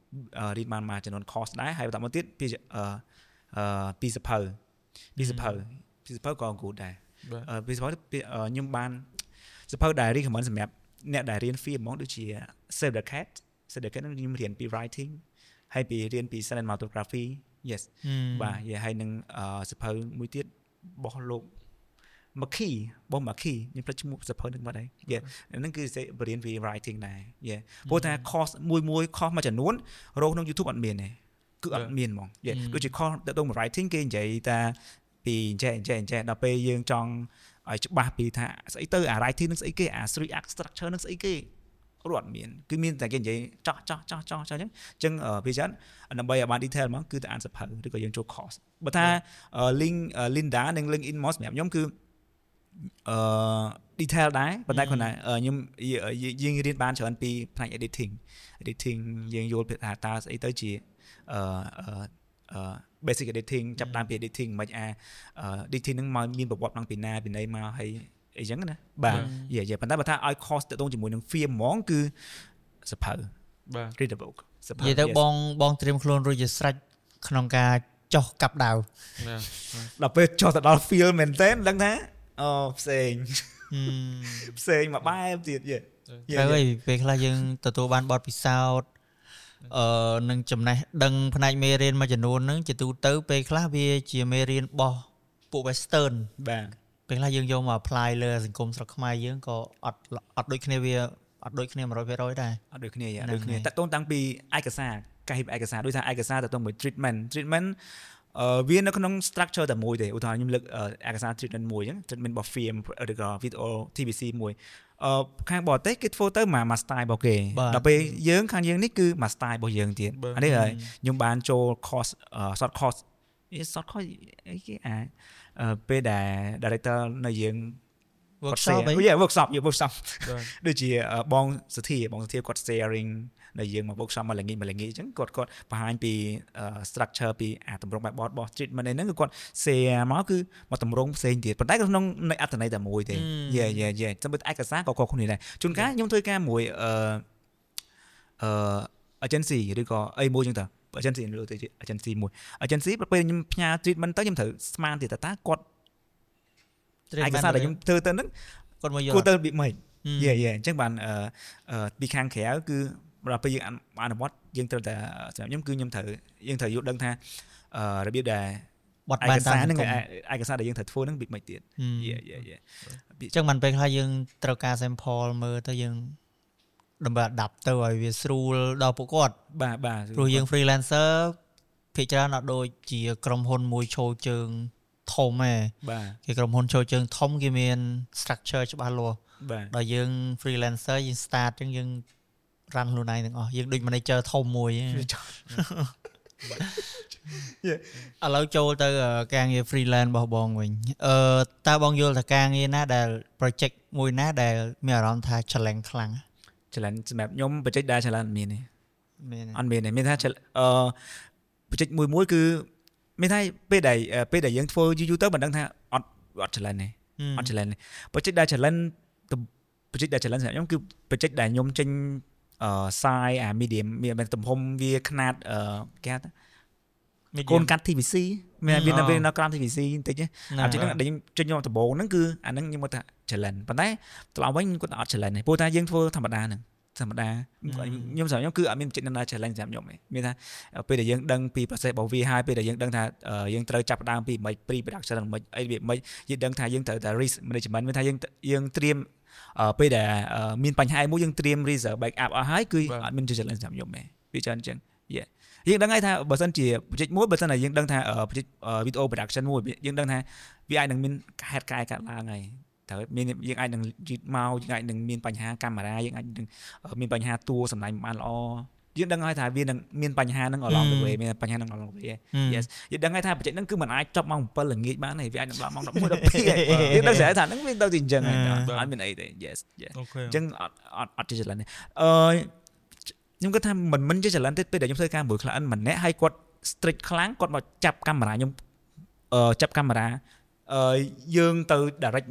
រៀនបានមកចំនួន course ដែរហើយបន្តមកទៀតពីសភៅក៏ good ដែរពីសភៅខ្ញុំបានសភៅដែល recommend សម្រាប់អ្នកដែលរៀន film ហ្មងដូចជា Save the Cat ហ្នឹងខ្ញុំរៀនពី writing ហើយពីរៀនពី cinematography yes បាទហើយនឹងសភៅមួយទៀតរបស់លោកMaki ខ្ញុំផ្លេចឈ្មោះសភៅនឹងបាត់ហើយហ្នឹងគឺរៀនពី writing ដែរព្រោះថា course មួយ course មួយចំនួនរកក្នុង YouTube អត់មានទេគឺអត់មានហ្មងដូចជា course ទៅ writing គេនិយាយថាពីចេះដល់ពេលយើងចង់ឲ្យច្បាស់ពីថាស្អីទៅអា writing នឹងស្អីគេអា 3 act structure នឹងស្អីគេរត់មានគឺមានតែគេនិយាយចោះអញ្ចឹងពីច្រើនដើម្បីឲ្យបាន detail ហ្មងគឺទៅអានសភៅឬក៏យើងចូល course បើថា link Linda និង LinkedIn មកសម្រាប់ខ្ញុំគឺdetail ដែរប៉ុន្តែគាត់ថាខ្ញុំយើងរៀនបានច្រើនពីផ្នែក editing យើងយល់ពីថាតើស្អីទៅជាbasic editing ចាប់តាមពី editing មិនអា editing ហ្នឹងមកមានប្រវត្តិតាំងពីណាពីណីមកហើយអីចឹងណាបាទប៉ុន្តែបើថាឲ្យ cost ទៅជាមួយនឹង film ហ្មងគឺសភៅបាទ read the book សភៅនិយាយទៅបងត្រៀមខ្លួនរួចជាស្រេចក្នុងការចុះកាប់ដាវដល់ពេលចុះទៅដល់ film មែនតើដឹងថាផ្សេងមួយបែបទៀតហើយពេលខ្លះយើងទទួលបានបទពិសោធន៍នឹងចំណេះដឹងផ្នែកមេរៀនមួយចំនួនហ្នឹងជាទូទៅពេលខ្លះវាជាមេរៀនរបស់ពួក Western បាទពេលខ្លះយើងយកមក apply លើសង្គមស្រុកខ្មែរយើងក៏អត់ដូចគ្នាវាអត់ដូចគ្នា 100% ដែរអត់ដូចគ្នាតាក់ទងតាំងពីឯកសារការហិបឯកសារដូចថាឯកសារតាក់ទងមួយ treatment វានៅក្នុង structure តែមួយទេឧទាហរណ៍ខ្ញុំលើកឯកសារ treatment មួយអញ្ចឹង treatment របស់ film ឬក៏ video TVC មួយខាងបរទេសគេធ្វើទៅមួយ style របស់គេដល់ពេលយើងខាងយើងនេះគឺមួយ style របស់យើងទៀតអានេះហើយខ្ញុំបានចូល course short course អីគេពេលដែល director នៅយើង workshop ដូចជាបងសធាគាត់ sharing នៅយើងមក workshop មកល្ងាចអញ្ចឹងគាត់បង្ហាញពី structure ពីតម្រងបែបបទរបស់ treatment ហ្នឹងគឺគាត់ share មកគឺមកតម្រងផ្សេងទៀតប៉ុន្តែក្នុងនៃអត្ថន័យតែមួយទេចាំបើឯកសារក៏ខុសគ្នាដែរជួនកាលខ្ញុំធ្វើការមួយagency ឬក៏អីមួយអញ្ចឹងតើ agency មួយ agency ពេលខ្ញុំផ្ញើ treatment ទៅខ្ញុំត្រូវស្មានទៀតថាគាត់ឯកសារដែលខ្ញុំធ្វើទៅហ្នឹងគាត់មកយកគាត់ទៅពីម៉េចអញ្ចឹងបានពីខាងក្រៅគឺដល់ពេលយើងអនុវត្តយើងត្រូវតែសម្រាប់ខ្ញុំគឺខ្ញុំត្រូវយើងត្រូវយល់ដឹងថារបៀបដែលបត់បានតាមឯកសារដែលយើងត្រូវធ្វើហ្នឹងពីម៉េចទៀតអញ្ចឹងបានពេលខ្លះយើងត្រូវការ sample មើលទៅយើងដើម្បី adapt ទៅឲ្យវាស្រួលដល់ពួកគាត់បាទព្រោះយើង freelancer ភាគច្រើនអត់ដូចជាក្រុមហ៊ុនមួយឈោជើងធំឯងគេក្រុមហ៊ុនចូលជើងធំគេមាន structure ច្បាស់លាស់ដល់យើង freelancer យើង start អញ្ចឹងយើង run ខ្លួនឯងទាំងអស់យើងដូច manager ធំមួយឥឡូវចូលទៅការងារ freelance របស់បងវិញតើបងយល់ថាការងារណាដែល project មួយណាដែលមានអារម្មណ៍ថា challenge ខ្លាំង challenge សម្រាប់ខ្ញុំ project ដែល challenge មានទេអត់មានទេមានថាproject មួយគឺមានថាពេលដែលយើងធ្វើយូរទៅមិនដឹងថាអត់ challenge ទេអត់ challenge ទេ project ដែល challenge សម្រាប់ខ្ញុំគឺ project ដែលខ្ញុំចេញsize medium មានទំហំវាខ្នាតគេហៅថាកូនកាត់ TVC មាននៅក្រោម TVC បន្តិចអាproject ហ្នឹងដែលខ្ញុំចេញយកដំបូងហ្នឹងគឺអាហ្នឹងខ្ញុំមកថា challenge ប៉ុន្តែត្រឡប់វិញគាត់អត់ challenge ទេព្រោះថាយើងធ្វើធម្មតាហ្នឹងខ្ញុំសម្រាប់ខ្ញុំគឺអត់មាន project ណា challenge សម្រាប់ខ្ញុំទេមានថាពេលដែលយើងដឹងពី process របស់វាហើយពេលដែលយើងដឹងថាយើងត្រូវចាប់ផ្ដើមពីមិន pre production មិនអីវាមិនយើងដឹងថាយើងត្រូវតែ risk management មានថាយើងត្រៀមពេលដែលមានបញ្ហាមួយយើងត្រៀម reserve backup អស់ហើយគឺអត់មាន challenge សម្រាប់ខ្ញុំទេវាច្រើនអញ្ចឹងយើងដឹងហើយថាបើសិនជា project មួយបើសិនតែយើងដឹងថា project video production មួយយើងដឹងថាវាអាចនឹងមានហេតុការណ៍កាត់ឡើងហើយត្រូវមានយើងអាចនឹងយឺតមកយើងអាចនឹងមានបញ្ហាកាមេរ៉ាយើងអាចនឹងមានបញ្ហាតួសម្ដែងបានល្អយើងដឹងហើយថាវានឹងមានបញ្ហានឹង along the way មានបញ្ហានឹង along the way yes យើងដឹងហើយថា project ហ្នឹងគឺមិនអាចចប់ម៉ោង 7 ល្ងាចបានទេវាអាចនឹងដល់ម៉ោង 11 12 យើងដឹងស្រាប់ថាហ្នឹងវាទៅជាអញ្ចឹងហើយអត់មានអីទេ yes អញ្ចឹងអត់ជា challenge ទេខ្ញុំគិតថាមិនជា challenge ទេពេលដែលខ្ញុំធ្វើការមួយ client ម្នាក់ហើយគាត់ strict ខ្លាំងគាត់មកចាប់កាមេរ៉ាខ្ញុំចាប់កាមេរ៉ាយើងទៅ direct ហ្មង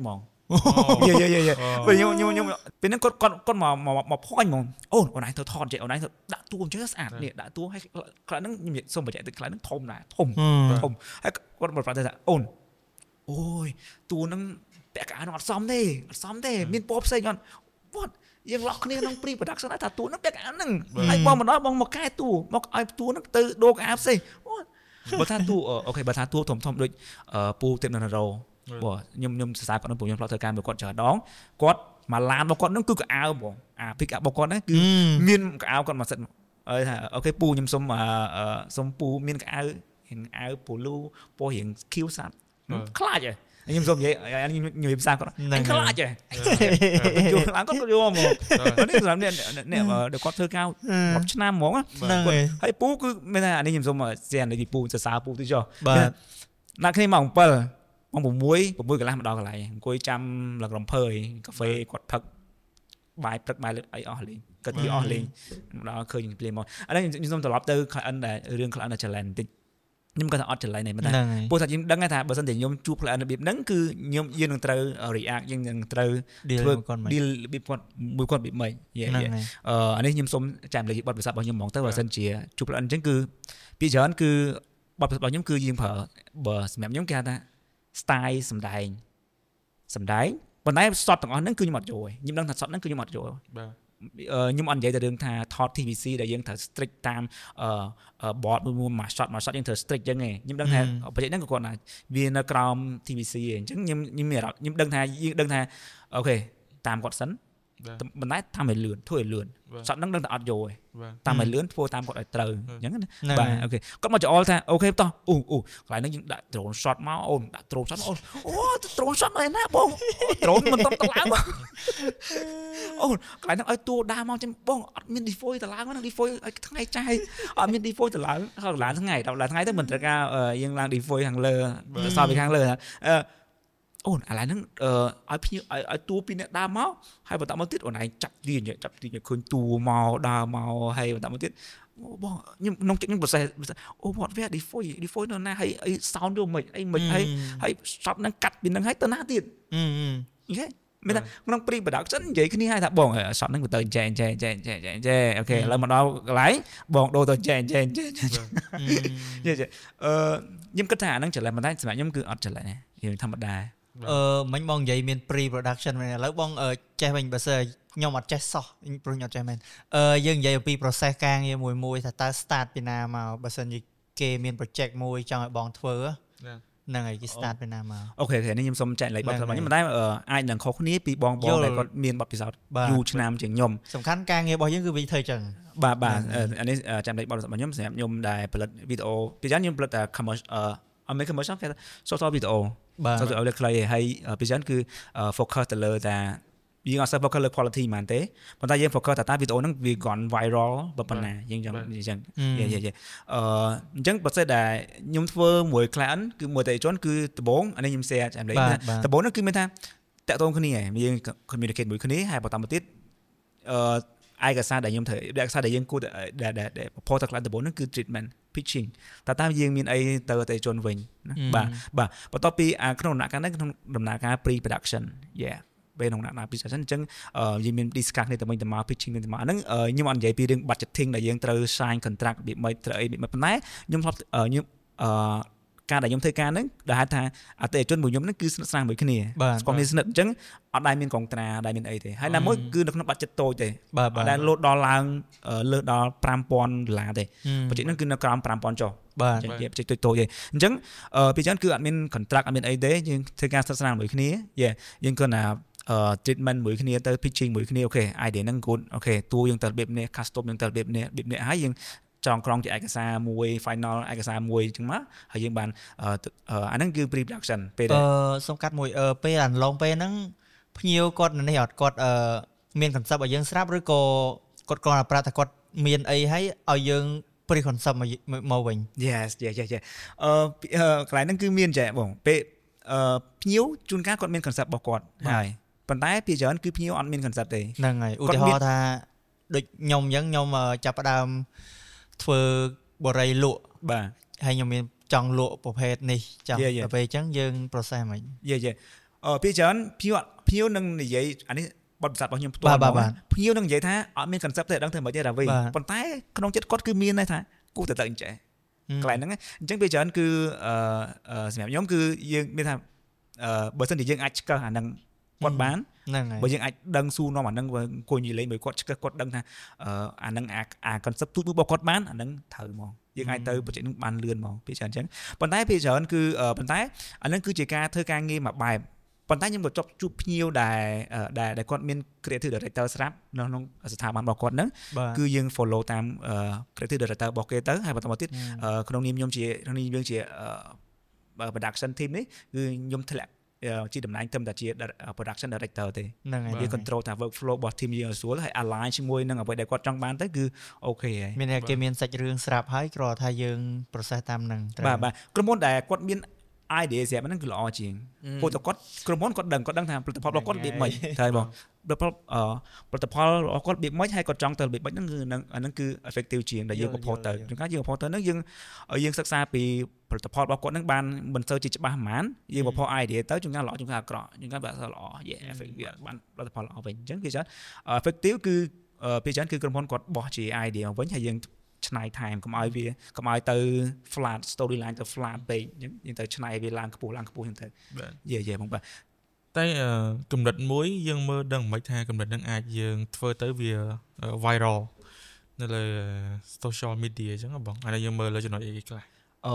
យេពេលខ្ញុំពេលហ្នឹងគាត់មកផាញ់ហ្មងអូនឯងទៅថតចេះអូនឯងទៅដាក់តួអញ្ចឹងស្អាតនេះដាក់តួឲ្យខ្លះហ្នឹងខ្ញុំនិយាយសុំបញ្ជាក់ទៅខ្លះហ្នឹងធំដែរធំហើយគាត់មកប្រាប់ថាអូនអូយតួហ្នឹងពាក់កៅអៅអត់សមទេមានពណ៌ផ្សេងអត់វត្តយើងឡោះគ្នាក្នុង pre production ថាតួហ្នឹងពាក់កៅអៅហ្នឹងហើយបងមកដល់បងមកកែតួមកឲ្យតួហ្នឹងទៅដូរកៅអៅផ្សេងបើថាតួអូខេបើថាតួធំដូចពូទេពណារ៉ូខ្ញុំសរសើរគាត់នឹងពួកខ្ញុំផ្លោះធ្វើការមួយគាត់ច្រើនដងគាត់មកឡានរបស់គាត់ហ្នឹងគឺកៅអៅបងអា pick up របស់គាត់ហ្នឹងគឺមានកៅអៅគាត់មកសិតហើយថាអូខេពូខ្ញុំសុំពូមានកៅអៅអាវពូលូពណ៌រៀងខៀវសាប់ខ្លាចហ៎ខ្ញុំសុំនិយាយខ្ញុំនិយាយភាសាគាត់ខ្លាចហ៎ជួឡើងគាត់យកមកនេះសម្រាប់អ្នកដែលគាត់ធ្វើការ10ឆ្នាំហ្មងហ្នឹងហើយពូគឺមានថាអានេះខ្ញុំសុំសៀននេះពូសរសើរពូទៅចុះបាទដាក់គ្នាម៉ោង7ម៉ោង6កន្លះមកដល់កន្លែងអង្គុយចាំឡើងរំភើយកាហ្វេគាត់ផឹកបាយព្រឹកបាយលឹកអីអស់លេងគិតវាអស់លេងមកដល់ឃើញភ្លាមមកអានេះខ្ញុំសុំត្រឡប់ទៅ client ដែលរឿង client challenge បន្តិចខ្ញុំគាត់ថាអត់ចលៃនេះមែនទេព្រោះថាខ្ញុំដឹងថាបើសិនតែខ្ញុំជួប client របៀបហ្នឹងគឺយើងនឹងត្រូវ react យើងនឹងត្រូវធ្វើ deal របៀបគាត់មួយគាត់របៀបម៉េចអានេះខ្ញុំសុំចាំលេខបទពិសោធន៍របស់ខ្ញុំហ្មងទៅបើសិនជាជួប client អញ្ចឹងគឺពីច្រើនគឺបទពិសោធន៍របស់ខ្ញុំគឺយើងប្រើបើសម្រាប់ខ្ញុំគេហៅថា style សម្ដែងប៉ុន្តែ shot ទាំងអស់ហ្នឹងគឺខ្ញុំអត់ចូលទេខ្ញុំដឹងថា shot ហ្នឹងគឺខ្ញុំអត់ចូលបាទខ្ញុំអត់និយាយទៅរឿងថាថត TVC ដែលយើងត្រូវ strict តាមboard មួយ shot យើងត្រូវ strict ចឹងឯងខ្ញុំដឹងថាប្រតិហ្នឹងក៏គាត់ថាវានៅក្រោម TVC ឯងអញ្ចឹងខ្ញុំដឹងថាយើងដឹងថាអូខេតាមគាត់សិនប៉ុន្តែតាមឲ្យលឿនធ្វើឲ្យលឿន shot ហ្នឹងដឹងតែអត់យកទេតាមឲ្យលឿនធ្វើតាមគាត់ឲ្យត្រូវអញ្ចឹងណាបាទអូខេគាត់មកចោលថាអូខេតោះអូកន្លែងហ្នឹងយើងដាក់ drone shot មកអូនដាក់ drone shot អូនអូ drone shot ឯណាបង drone មិនតឡើងបងអូកន្លែងហ្នឹងឲ្យតួដើរមកចឹងបងអត់មាន defoil តឡើងហ្នឹង defoil ឲ្យថ្ងៃចាស់អត់មាន defoil តឡើងហើយកន្លែងថ្ងៃដល់ថ្ងៃទៅមិនត្រូវការយើងឡើង defoil ខាងលើទៅសល់ពីខាងលើអូនឥឡូវហ្នឹងឲ្យភ្ញៀវឲ្យតួពីអ្នកដើរមកហើយបន្តមកទៀតអូនឯងចាប់ទាញឃើញតួមកដើរមកហើយបន្តមកទៀតបងខ្ញុំក្នុងចិត្តខ្ញុំប្រសេះអូវត្តវា defoil នៅណាហើយអី sound យកមិនអីមិនហើយ shot ហ្នឹងកាត់ពីហ្នឹងហើយទៅណាទៀតអូខេមានថាក្នុង pre production និយាយគ្នាឲ្យថាបង shot ហ្នឹងទៅចែអូខេឥឡូវមកដល់កន្លែងបងដូរទៅចែខ្ញុំគិតថាអាហ្នឹងច្រឡំប៉ុន្តែសម្រាប់ខ្ញុំគឺអត់ច្រឡំទេរឿងធម្មតាមិញបងនិយាយមាន pre production មែនឥឡូវបងចេះវិញបើសិនខ្ញុំអត់ចេះសោះព្រោះខ្ញុំអត់ចេះមែនយើងនិយាយអំពី process ការងារមួយថាតើ start ពីណាមកបើសិនជាគេមាន project មួយចង់ឲ្យបងធ្វើហ្នឹងហើយគេ start ពីណាមកអូខេនេះខ្ញុំសូមចែកលេខបទពិសោធន៍ខ្ញុំតែអាចនឹងខុសគ្នាពីបងដែលគាត់មានបទពិសោធន៍យូរឆ្នាំជាងខ្ញុំសំខាន់ការងាររបស់យើងគឺវាធ្វើចឹងបាទអានេះចាំលេខបទពិសោធន៍របស់ខ្ញុំសម្រាប់ខ្ញុំដែលផលិតវីដេអូពីច្រើនខ្ញុំផលិតតែ commercial គេ social video បាទ social video ខ្លីហើយពីច្រើនគឺ focus ទៅលើតែយើងអត់សូវ focus លើ quality ហ្មងទេប៉ុន្តែយើង focus តែវីដេអូហ្នឹងវា gone viral បើប៉ុណ្ណាយើងចឹងអញ្ចឹងបើសិនដែលខ្ញុំធ្វើមួយ client គឺមួយតេជនគឺដំបូងអានេះខ្ញុំ share ចាំលេខដំបូងហ្នឹងគឺមានថាតាក់ទងគ្នាយើង communicate មួយគ្នាហើយបន្តមកទៀតឯកសារដែលខ្ញុំធ្វើឯកសារដែលយើងគួរដែល report ទៅ client ដំបូងហ្នឹងគឺ treatment pitching តើយើងមានអីទៅអតិថិជនវិញបាទបន្ទាប់ពីក្នុងដំណាក់កាលហ្នឹងក្នុងដំណើរការ pre production ពេលក្នុងដំណាក់កាល pre production អញ្ចឹងយើងមាន discuss គ្នាទៅវិញទៅមក pitching ទៅមកហ្នឹងខ្ញុំអត់និយាយពីរឿង budgeting ដែលយើងត្រូវ sign contract របៀបម៉េចត្រូវអីប៉ុន្តែខ្ញុំធ្លាប់ការដែលខ្ញុំធ្វើការហ្នឹងដែលហៅថាអតិថិជនមួយខ្ញុំហ្នឹងគឺស្និទ្ធស្នាលមួយគ្នាស្គាល់គ្នាស្និទ្ធអញ្ចឹងអត់ដែលមានកងត្រាដែលមានអីទេហើយណាមួយគឺនៅក្នុង budget តូចទេអត់ដែលលោតដល់ឡើងលើសដល់$5,000ទេបច្ចេកហ្នឹងគឺនៅក្រោម$5,000ចុះបាទបច្ចេកតូចទេអញ្ចឹងពីច្រើនគឺអត់មាន contract អត់មានអីទេយើងធ្វើការស្និទ្ធស្នាលមួយគ្នាយើងគ្រាន់តែtreatment មួយគ្នាទៅ pitching មួយគ្នាអូខេ idea ហ្នឹង good អូខេតួយើងទៅរបៀបនេះ custom យើងទៅរបៀបនេះហើយយើងចងក្រងជាឯកសារមួយ final ឯកសារមួយអញ្ចឹងមកហើយយើងបានអាហ្នឹងគឺ pre production ពេលសុំកាត់មួយពេលអាឡងពេលហ្នឹងភ្ញៀវគាត់នេះអត់គាត់មាន concept ឲ្យយើងស្រាប់ឬក៏គាត់គ្រាន់តែប្រាប់ថាគាត់មានអីហើយឲ្យយើង pre concept មកវិញ yes កន្លែងហ្នឹងគឺមានចេះបងពេលភ្ញៀវជួនកាលគាត់មាន concept របស់គាត់ហើយប៉ុន្តែពីច្រើនគឺភ្ញៀវអត់មាន concept ទេហ្នឹងហើយឧទាហរណ៍ថាដូចខ្ញុំអញ្ចឹងខ្ញុំចាប់ផ្ដើមធ្វើបរិយលក់បាទហើយខ្ញុំមានចង់លក់ប្រភេទនេះចង់ទៅពេលអញ្ចឹងយើង process ហ្មងពីច្រើនភ្ញៀវភ្ញៀវនឹងនិយាយអានេះបទពិសោធន៍របស់ខ្ញុំផ្ទាល់ភ្ញៀវនឹងនិយាយថាអត់មាន concept ទេដឹងធ្វើមិនទេដល់វិញប៉ុន្តែក្នុងចិត្តគាត់គឺមានដែរថាគូទៅអញ្ចេះកន្លែងហ្នឹងអញ្ចឹងពេលច្រើនគឺសម្រាប់ខ្ញុំគឺយើងមានថាបើសិនជាយើងអាចឆ្កឹះអាហ្នឹងគាត់បានហ្នឹងហើយបើយើងអាចដឹងស៊ូនាំអាហ្នឹងអង្គុយនិយាយលេងមួយគាត់ឆ្កឹះគាត់ដឹងថាអាហ្នឹងអា concept ទូចរបស់គាត់បានអាហ្នឹងត្រូវហ្មងយើងអាចទៅ project ហ្នឹងបានលឿនហ្មងពេលច្រើនអញ្ចឹងប៉ុន្តែពេលច្រើនគឺប៉ុន្តែអាហ្នឹងគឺជាការធ្វើការងារមួយបែបប៉ុន្តែខ្ញុំក៏ជួបភ្ញៀវដែលគាត់មាន creative director ស្រាប់នៅក្នុងស្ថាប័នរបស់គាត់ហ្នឹងគឺយើង follow តាម creative director របស់គេទៅហើយបន្តមកទៀតក្នុងនាមខ្ញុំជាយើងជា production team នេះគឺខ្ញុំធ្លាក់ជាតំណែងត្រឹមតែជា production director ទេហ្នឹងហើយយើង control តាម workflow របស់ team យើងឲ្យស្រួលហើយ align ជាមួយនឹងអ្វីដែលគាត់ចង់បានទៅគឺអូខេហើយមានគេមានសាច់រឿងស្រាប់ហើយគ្រាន់ថាយើង process តាមហ្នឹងបាទក្រុមហ៊ុនដែលគាត់មាន idea ស្រាប់ហ្នឹងគឺល្អជាងពួកតែគាត់ក្រុមហ៊ុនគាត់ដឹងថាផលិតផលរបស់គាត់របៀបម៉េចត្រូវបងផលិតផលរបស់គាត់របៀបម៉េចហើយគាត់ចង់ទៅរបៀបម៉េចហ្នឹងគឺអាហ្នឹងគឺ effective ជាងដែលយើង propose ទៅជួនកាលយើង propose ទៅហ្នឹងយើងសិក្សាពីផលិតផលរបស់គាត់ហ្នឹងបានមិនសូវជាច្បាស់ហ្មងយើង propose idea ទៅជួនកាលល្អជួនកាលអាក្រក់ជួនកាលវាល្អ effective បានផលិតផលល្អវិញអញ្ចឹងគេចាត់ effective គឺពេលច្រើនគឺក្រុមហ៊ុនគាត់បោះជា idea មកវិញហើយយើងឆ្នៃថែមកុំឲ្យទៅ flat storyline ទៅ flat ពេកអញ្ចឹងយើងទៅឆ្នៃវាឡើងខ្ពស់អញ្ចឹងទៅយេបងបាទតែកម្រិតមួយយើងមើលដឹងមិនថាកម្រិតហ្នឹងអាចយើងធ្វើទៅវា viral នៅលើ social media អញ្ចឹងបងអានេះយើងមើលលើចំណុចអីខ្លះ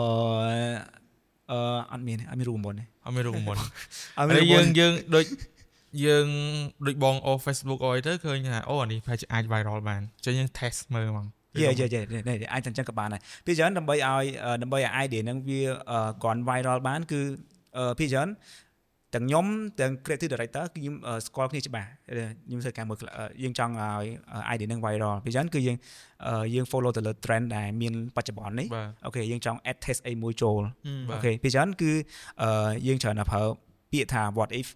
អត់មានរូបមន្តទេអត់មានរូបមន្តហើយយើងដូចបងអូ Facebook អីទៅឃើញថាអូអានេះប្រហែលជាអាច viral បានអញ្ចឹងយើង test មើលហ្មងយេអាចអញ្ចឹងក៏បានដែរពីច្រើនដើម្បីឲ្យ idea ហ្នឹងវាគាត់ viral បានគឺពីច្រើនទាំងខ្ញុំទាំង creative director គឺខ្ញុំស្គាល់គ្នាច្បាស់ខ្ញុំធ្វើការមើលយើងចង់ឲ្យ idea ហ្នឹង viral ពីច្រើនគឺយើង follow ទៅលើ trend ដែលមានបច្ចុប្បន្ននេះអូខេយើងចង់ add test អីមួយចូលអូខេពីច្រើនគឺយើងច្រើនតែប្រើពាក្យថា what if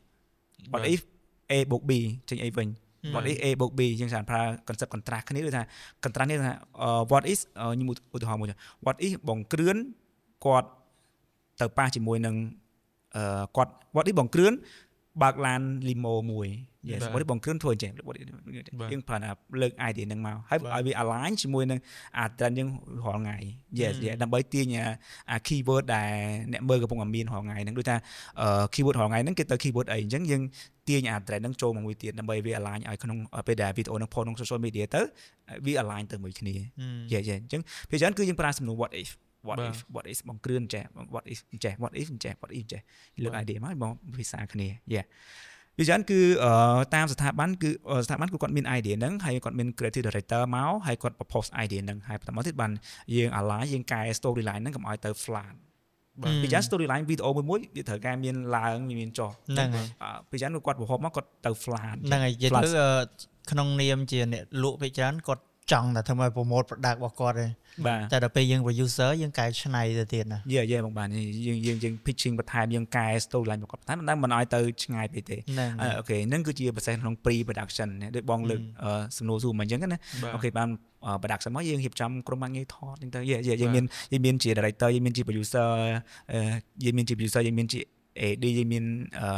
a + b ចេញអីវិញwhat is a + b យើងច្រើនប្រើ concept contrast គ្នាដូចថា contrast នេះថា what is ខ្ញុំឧទាហរណ៍មួយ what is បងគ្រឿនគាត់ទៅប៉ះជាមួយនឹងគាត់ what is បងគ្រឿនបើកឡានលីម៉ូមួយ yes what is បងគ្រឿនធ្វើអញ្ចឹងយើងប្រើលើក idea ហ្នឹងមកហើយឲ្យវា align ជាមួយនឹងអា trend យើងរាល់ថ្ងៃ yes ដើម្បីទាញអា keyword ដែលអ្នកមើលកំពុងតែមានរាល់ថ្ងៃហ្នឹងដូចថា keyword រាល់ថ្ងៃហ្នឹងគេទៅ keyword អីអញ្ចឹងយើងទាញអា trend ហ្នឹងចូលមកមួយទៀតដើម្បីវា align ឲ្យក្នុងពេលដែល video ហ្នឹង post ក្នុង social media ទៅវា align ទៅមួយគ្នា yes អញ្ចឹងពេលច្រើនគឺយើងប្រើសំណួរ what if what is បងគ្រឿនចេះ what is ចេះ what if ចេះ what if ចេះលើក idea មកបងភាសាគ្នា yeah ពីច្រើនគឺតាមស្ថាប័នគឺគាត់មាន idea ហ្នឹងហើយគាត់មាន creative director មកហើយគាត់ propose idea ហ្នឹងហើយបន្តមកទៀតបានយើង align យើងកែ storyline ហ្នឹងកុំឲ្យទៅ flat ពីច្រើន storyline video មួយវាត្រូវការមានឡើងមានចុះហ្នឹងហើយពីច្រើនគាត់ប្រហូបមកគាត់ទៅ flat ហ្នឹងហើយនិយាយទៅក្នុងនាមជាអ្នកលក់ពីច្រើនគាត់ចង់តែធ្វើឲ្យ promote product របស់គាត់ទេតែដល់ពេលយើង user យើងកែច្នៃទៅទៀតណាយេបងបានយើង pitching បន្ថែមយើងកែ storyline របស់គាត់បន្ថែមមិនឲ្យទៅឆ្ងាយពេកទេអូខេហ្នឹងគឺជាប្រសិទ្ធក្នុង pre production ដូចបងលើកសំណួរស៊ូមកអញ្ចឹងណាអូខេបាន production មកយើងរៀបចំក្រុមការងារថតហ្នឹងទៅយើងមានជា director យើងមានជា producer យើងមានជា producer យើងមានជា AD យើងមាន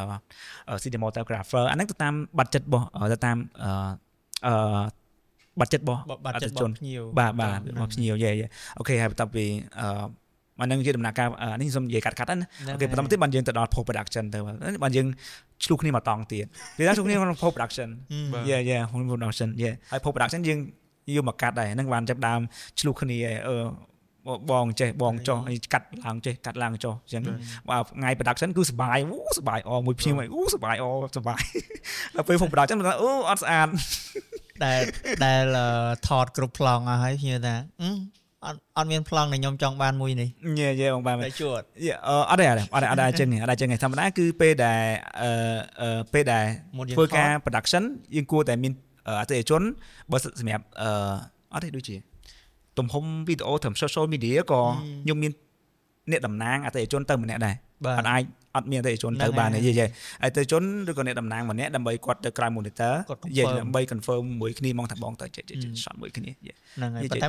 cinematographer អាហ្នឹងទៅតាម budget របស់ទៅតាមbudget របស់ជនភ្ញៀវបាទរបស់ភ្ញៀវយេអូខេហើយបន្ទាប់ពីអានឹងជាដំណាក់កាលនេះសូមនិយាយកាត់ណាអូខេបន្តមកទៀតបានយើងទៅដល់ post production ទៅបានយើងឆ្លុះគ្នាមកតង់ទៀតពេលឆ្លុះគ្នាក្នុង post production យេ post production យេហើយ post production យើងយកមកកាត់ដែរហ្នឹងបានចាប់ដើមឆ្លុះគ្នាបងចេះបងចុះកាត់ឡើងចេះកាត់ឡើងចុះអញ្ចឹងបាទថ្ងៃ production គឺសប្បាយសប្បាយមួយភ្ញៀវសប្បាយសប្បាយដល់ពេល post production អត់ស្អាតដែលថតគ្រប់ប្លង់អស់ហើយខ្ញុំថាអត់មានប្លង់ដែលខ្ញុំចង់បានមួយនេះយេបងបានតែជួតអត់ទេអត់ចឹងធម្មតាគឺពេលដែលធ្វើការ production យើងគួរតែមានអតិថិជនបើសម្រាប់អត់ទេដូចជាទំហំវីដេអូត្រឹម social media ក៏ខ្ញុំមានអ្នកតំណាងអតិថិជនទៅម្នាក់ដែរអត់មានអតិថិជនទៅបានទេយេអតិថិជនឬក៏អ្នកតំណាងម្នាក់ដើម្បីគាត់ទៅក្រៅ monitor ដើម្បី confirm មួយគ្នាមកថាបងទៅ shot មួយគ្នាហ្នឹងហើយប៉ុន្តែ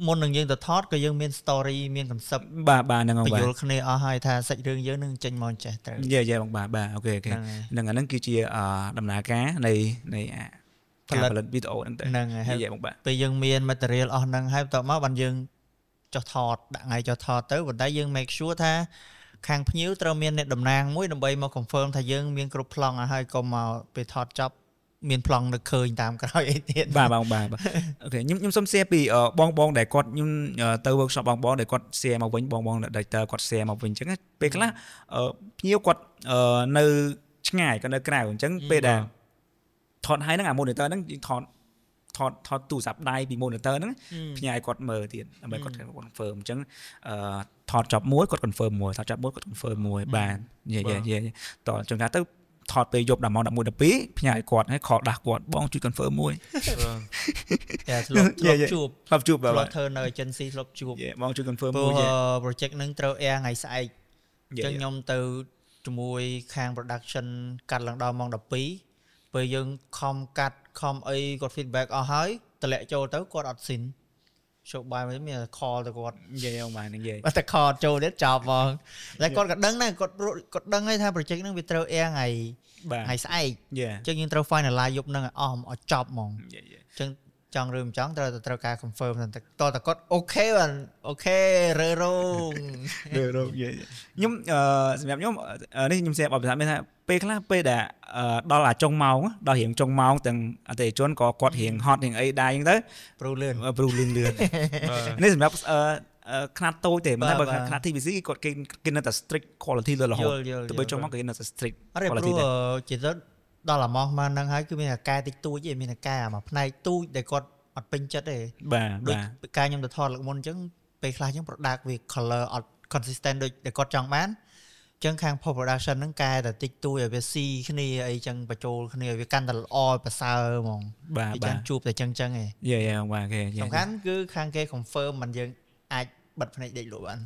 មុននឹងយើងទៅថតក៏យើងមាន story មាន concept បាទហ្នឹងបងបញ្យល់គ្នាអស់ហើយថាសាច់រឿងយើងនឹងចេញមកចេះត្រូវយេបងបាទអូខេហ្នឹងអាហ្នឹងគឺជាដំណើរការនៃផលិតវីដេអូហ្នឹងទៅហ្នឹងហើយបងបាទពេលយើងមាន material អស់ហ្នឹងហើយបន្ទាប់មកបានយើងចុះថតដាក់ថ្ងៃចុះថតទៅប៉ុន្តែយើង make sure ថាខាងភ្ញៀវត្រូវមានអ្នកតំណាងមួយដើម្បីមក confirm ថាយើងមានគ្រប់ប្លង់ហើយកុំមកពេលថតចប់មានប្លង់នៅឃើញតាមក្រោយអីទៀតបាទអូខេខ្ញុំសុំ share ពីបងដែលគាត់ខ្ញុំទៅ workshop បងដែលគាត់ share មកវិញបង director គាត់ share មកវិញអញ្ចឹងពេលខ្លះភ្ញៀវគាត់នៅឆ្ងាយក៏នៅក្រៅអញ្ចឹងពេលដែលថតហើយហ្នឹងអា monitor ហ្នឹងថតទូរស័ព្ទដៃពី monitor ហ្នឹងផ្ញើឲ្យគាត់មើលទៀតដើម្បីគាត់ confirm អញ្ចឹងថតចប់មួយគាត់ confirm មួយថតចប់មួយគាត់ confirm មួយបានយេតអញ្ចឹងទៅថតពេលយប់ដល់ម៉ោង 11 12ផ្ញើឲ្យគាត់ហើយ call ដាស់គាត់បងជួយ confirm មួយតែធ្លាប់ជួបបាទធ្វើនៅ agency ធ្លាប់ជួបបងជួយ confirm មួយ project ហ្នឹងត្រូវ air ថ្ងៃស្អែកអញ្ចឹងខ្ញុំទៅជាមួយខាង production កាត់ឡើងដល់ម៉ោង 12ពេលយើងខំកាត់ខំអីគាត់ feedback អស់ហើយតម្លាក់ចូលទៅគាត់អត់ស៊ីនចូលបាយមាន call ទៅគាត់និយាយអងបាននិយាយតែ call ចូលទៀតចប់ហ្មងតែគាត់ក៏ដឹងដែរគាត់ដឹងហើយថា project ហ្នឹងវាត្រូវ air ថ្ងៃស្អែកអញ្ចឹងយើងត្រូវ finalize យប់ហ្នឹងឲ្យអស់ឲ្យចប់ហ្មងអញ្ចឹងចង់ឬមិនចង់ត្រូវការ confirm តែគាត់អូខេបាទអូខេរើរងខ្ញុំសម្រាប់ខ្ញុំនេះខ្ញុំស្រាប់អបថាពេលខ្លះពេលដែលដល់អាចុងម៉ោងដល់រៀងចុងម៉ោងទាំងអតិថិជនក៏គាត់រៀងហត់រៀងអីដែរអញ្ចឹងទៅព្រុសលឿននេះសម្រាប់ខ្នាតតូចទេតែបើខ្នាត TVC គាត់គេនៅតែ strict quality លើរហូតទៅបើចុងមកគេនៅតែ strict quality ដែរជាទៅដល់អាម៉ោះមកហ្នឹងហើយគឺមានអាកែតិចតួចទេមានអាកែអាមួយផ្នែកទូចដែលគាត់អត់ពេញចិត្តទេបាទការខ្ញុំទៅថតលើកមុនអញ្ចឹងពេលខ្លះអញ្ចឹង product វា color អត់ consistent ដូចដែលគាត់ចង់បានអញ្ចឹងខាង post production ហ្នឹងកែតែតិចតួចឲ្យវាស៊ីគ្នាអីចឹងបញ្ចូលគ្នាឲ្យវាកាន់តែល្អប្រសើរហ្មងបាទជួបតែចឹងយេបាទគេសំខាន់គឺខាងគេ confirm មិនយើងអាចបិទភ្នែកដេកលក់បាន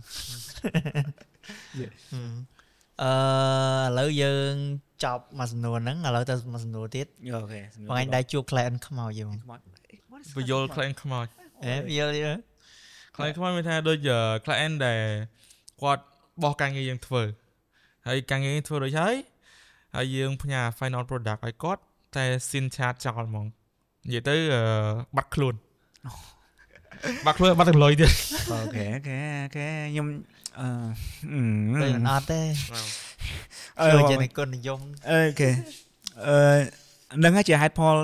ឥឡូវយើងចប់មួយសំណួរហ្នឹងឥឡូវទៅមួយសំណួរទៀតអូខេបងឯងដែរជួប client ខ្មោចយើងពយល់ client ខ្មោចយល់ client ខ្មោចមានថាដូច client ដែលគាត់បោះការងារយើងធ្វើហើយការងារធ្វើដូចហើយយើងផ្ញើ final product ឲ្យគាត់តែ sin charge ចោលហ្មងនិយាយទៅបាត់ខ្លួនបាត់ទាំងលុយទៀតអូខេខ្ញុំពេលអត់ទេជានិគុណនិយមអូខេនឹងជាហេតុផល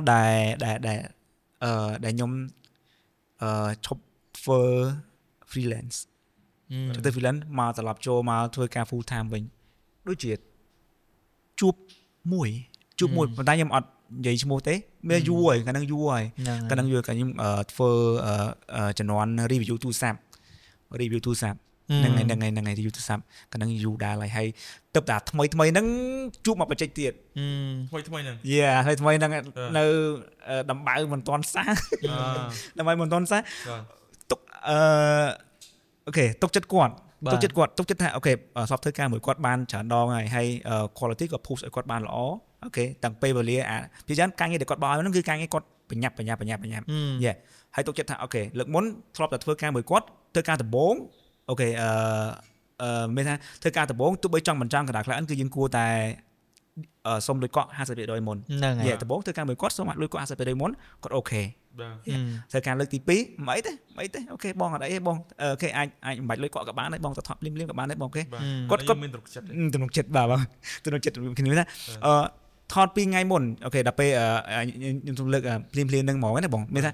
ដែលខ្ញុំឈប់ធ្វើ freelance ទៅ freelance មកត្រឡប់ចូលមកធ្វើការ full time វិញដូចជាជួបមួយប៉ុន្តែខ្ញុំអត់និយាយឈ្មោះទេមានយូរហើយកាលហ្នឹងយូរហើយខ្ញុំធ្វើជំនាន់ review ទូរស័ព្ទហ្នឹងហើយ review ទូរស័ព្ទកាលហ្នឹងយូរដែរហើយទៅតែថ្មីហ្នឹងជួបមកបច្ចេកទៀតថ្មីហ្នឹងហើយថ្មីហ្នឹងនៅដំបៅមិនទាន់សះដើម្បីមិនទាន់សះទុកអូខេទុកចិត្តគាត់ទុកចិត្តថាអូខេសពធ្វើការមួយគាត់បានច្រើនដងហើយ quality ក៏ push ឲ្យគាត់បានល្អអូខេតាំងពេលវេលាពីចឹងការងារដែលគាត់បោះហ្នឹងគឺការងារគាត់បញ្ញាប់ហើយទុកចិត្តថាអូខេលើកមុនធ្លាប់តែធ្វើការមួយគាត់ធ្វើការដំបូងអូខេមានថាធ្វើការដំបូងទោះបីចង់មិនចង់កណ្ដាលខ្លះគឺយើងគួរតែសុំលុយកក់ 50% មុនដំបូងធ្វើការមួយគាត់សុំលុយកក់ 50% មុនគាត់អូខេធ្វើការលើកទី2មិនអីទេអូខេបងអត់អីទេបងអូខេអាចមិនបាច់លុយកក់ក៏បានដែរបងទៅថតភ្លាមក៏បានដែរបងអូខេគាត់មានទំនុកចិត្តបាទបងទំនុកចិត្តគ្នាថាថត2ថ្ងៃមុនអូខេដល់ពេលខ្ញុំសូមលើកភ្លាមហ្នឹងហ្មងណាបងមានថា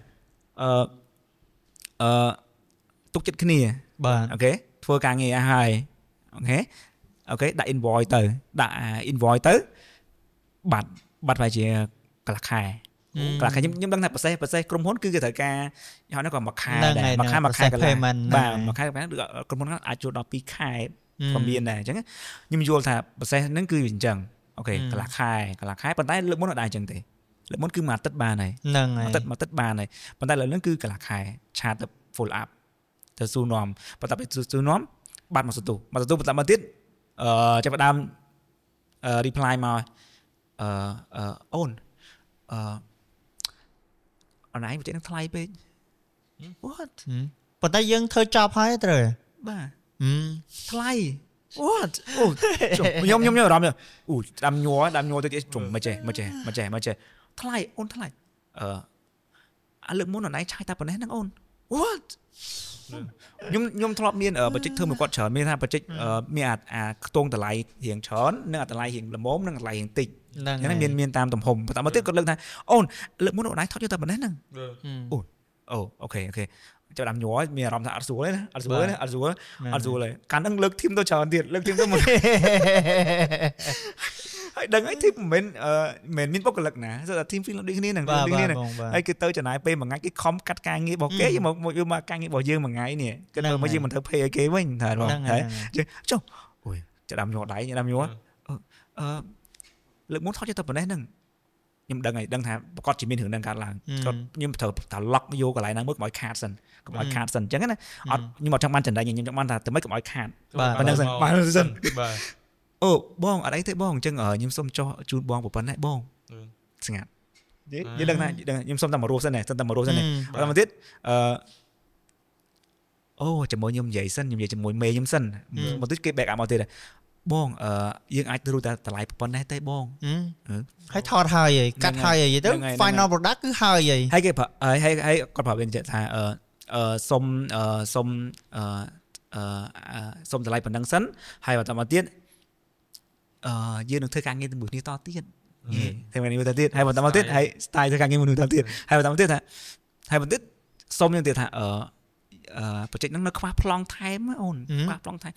ទុកចិត្តគ្នាបាទអូខេធ្វើការងារហើយអូខេដាក់ invoice ទៅបាត់ប្រហែលជាកន្លះខែខ្ញុំដឹងថាប្រសេសក្រុមហ៊ុនគឺគេត្រូវការហៅហ្នឹងក៏មួយខែដែរមួយខែកន្លះបាទមួយខែក្រុមហ៊ុនអាចចូលដល់2ខែក៏មានដែរអញ្ចឹងខ្ញុំយល់ថាប្រសេសហ្នឹងគឺអញ្ចឹងអូខេកន្លះខែប៉ុន្តែលើកមុនអត់ដែរអញ្ចឹងទេលើកមុនគឺមួយអាទិត្យបានហើយហ្នឹងហើយមួយអាទិត្យបានហើយប៉ុន្តែលើកហ្នឹងគឺកន្លះខែឆាតទៅ full up ទៅស៊ូនាំបន្ទាប់ពីស៊ូនាំបាត់មកសន្ទុះបន្ទាប់មកទៀតចាប់ផ្ដើមreply មកអូនអនឡាញប្រទេសនឹងថ្លៃពេក what ប៉ុន្តែយើងធ្វើចប់ហើយត្រូវបាទថ្លៃ what អូខ្ញុំអារម្មណ៍អូដាំញ័រទៅជុំមិនចេះថ្លៃអូនថ្លៃអាលើកមុនអនឡាញឆាយតែប៉ុណ្ណេះហ្នឹងអូន what ខ្ញុំធ្លាប់មានបច្ចេកធ្វើមួយគាត់ច្រើនមានថាបច្ចេកមានអាខ្ទង់តម្លៃរៀងច្រើននិងតម្លៃរៀងល្មមនិងតម្លៃរៀងតិចហ្នឹងមានតាមទំហំតែមកទៀតគាត់លើកថាអូនលើកមុនអនឡាញថតយកតែប៉ុណ្ណេះហ្នឹងអូអូខេចាប់ដាំញ័រមានអារម្មណ៍ថាអត់ស្រួលទេណាអត់ស្រួលទេកាលហ្នឹងលើកធីមទៅច្រើនទៀតលើកធីមទៅមួយហើយដឹងហើយធីមមិនមានបុគ្គលិកណាគឺថាធីមហ្វីលដូចគ្នាហ្នឹងហើយគឺទៅចំណាយពេលមួយថ្ងៃគេខំកាត់ការងាររបស់គេមកការងាររបស់យើងមួយថ្ងៃនេះគឺទៅមកយើងមិនត្រូវ pay ឲ្យគេវិញថាបងហើយចុះអូយចាប់ដាំញ័រដៃដាំញ័រលើកមុនថតយកទៅប៉ុណ្ណេះហ្នឹងខ្ញុំដឹងថាប្រកាសជាមានរឿងហ្នឹងកើតឡើងគាត់ខ្ញុំត្រូវតែឡុកយកកន្លែងហ្នឹងមើលកុំឲ្យខាតសិនកុំឲ្យខាតសិនអញ្ចឹងណាអត់ខ្ញុំអត់ចង់បានចណ្ដីខ្ញុំចង់បានថាទៅមិនកុំឲ្យខាតប៉ុណ្្នឹងសិនបាទអូបងអត់អីទេបងអញ្ចឹងខ្ញុំសុំចោះជូនបងប៉ុណ្ណេះបងស្ងាត់និយាយដឹងថាខ្ញុំសុំតែមករស់សិនតែមកទៀតអូជាមួយខ្ញុំនិយាយសិនខ្ញុំនិយាយជាមួយមេខ្ញុំសិនមកទៀតគេ back up មកទៀតបងយើងអាចទៅតែតម្លៃប៉ុណ្ណេះទេបងហើយថតហើយកាត់ហើយទៅ final product គឺហើយហើយគេហើយគាត់ប្រាប់វិញថាសុំតម្លៃប៉ុណ្ណឹងសិនហើយបន្តមកទៀតយើងនឹងធ្វើការងារជាមួយគ្នាតទៀតធ្វើការងារមួយទៀតហើយបន្តមកទៀតហើយ style ធ្វើការងារមួយតទៀតហើយបន្តមកទៀតថាហើយបន្តទៀតសុំយើងទៀតថាproject ហ្នឹងនៅខ្វះប្លង់ថែមអូនខ្វះប្លង់ថែម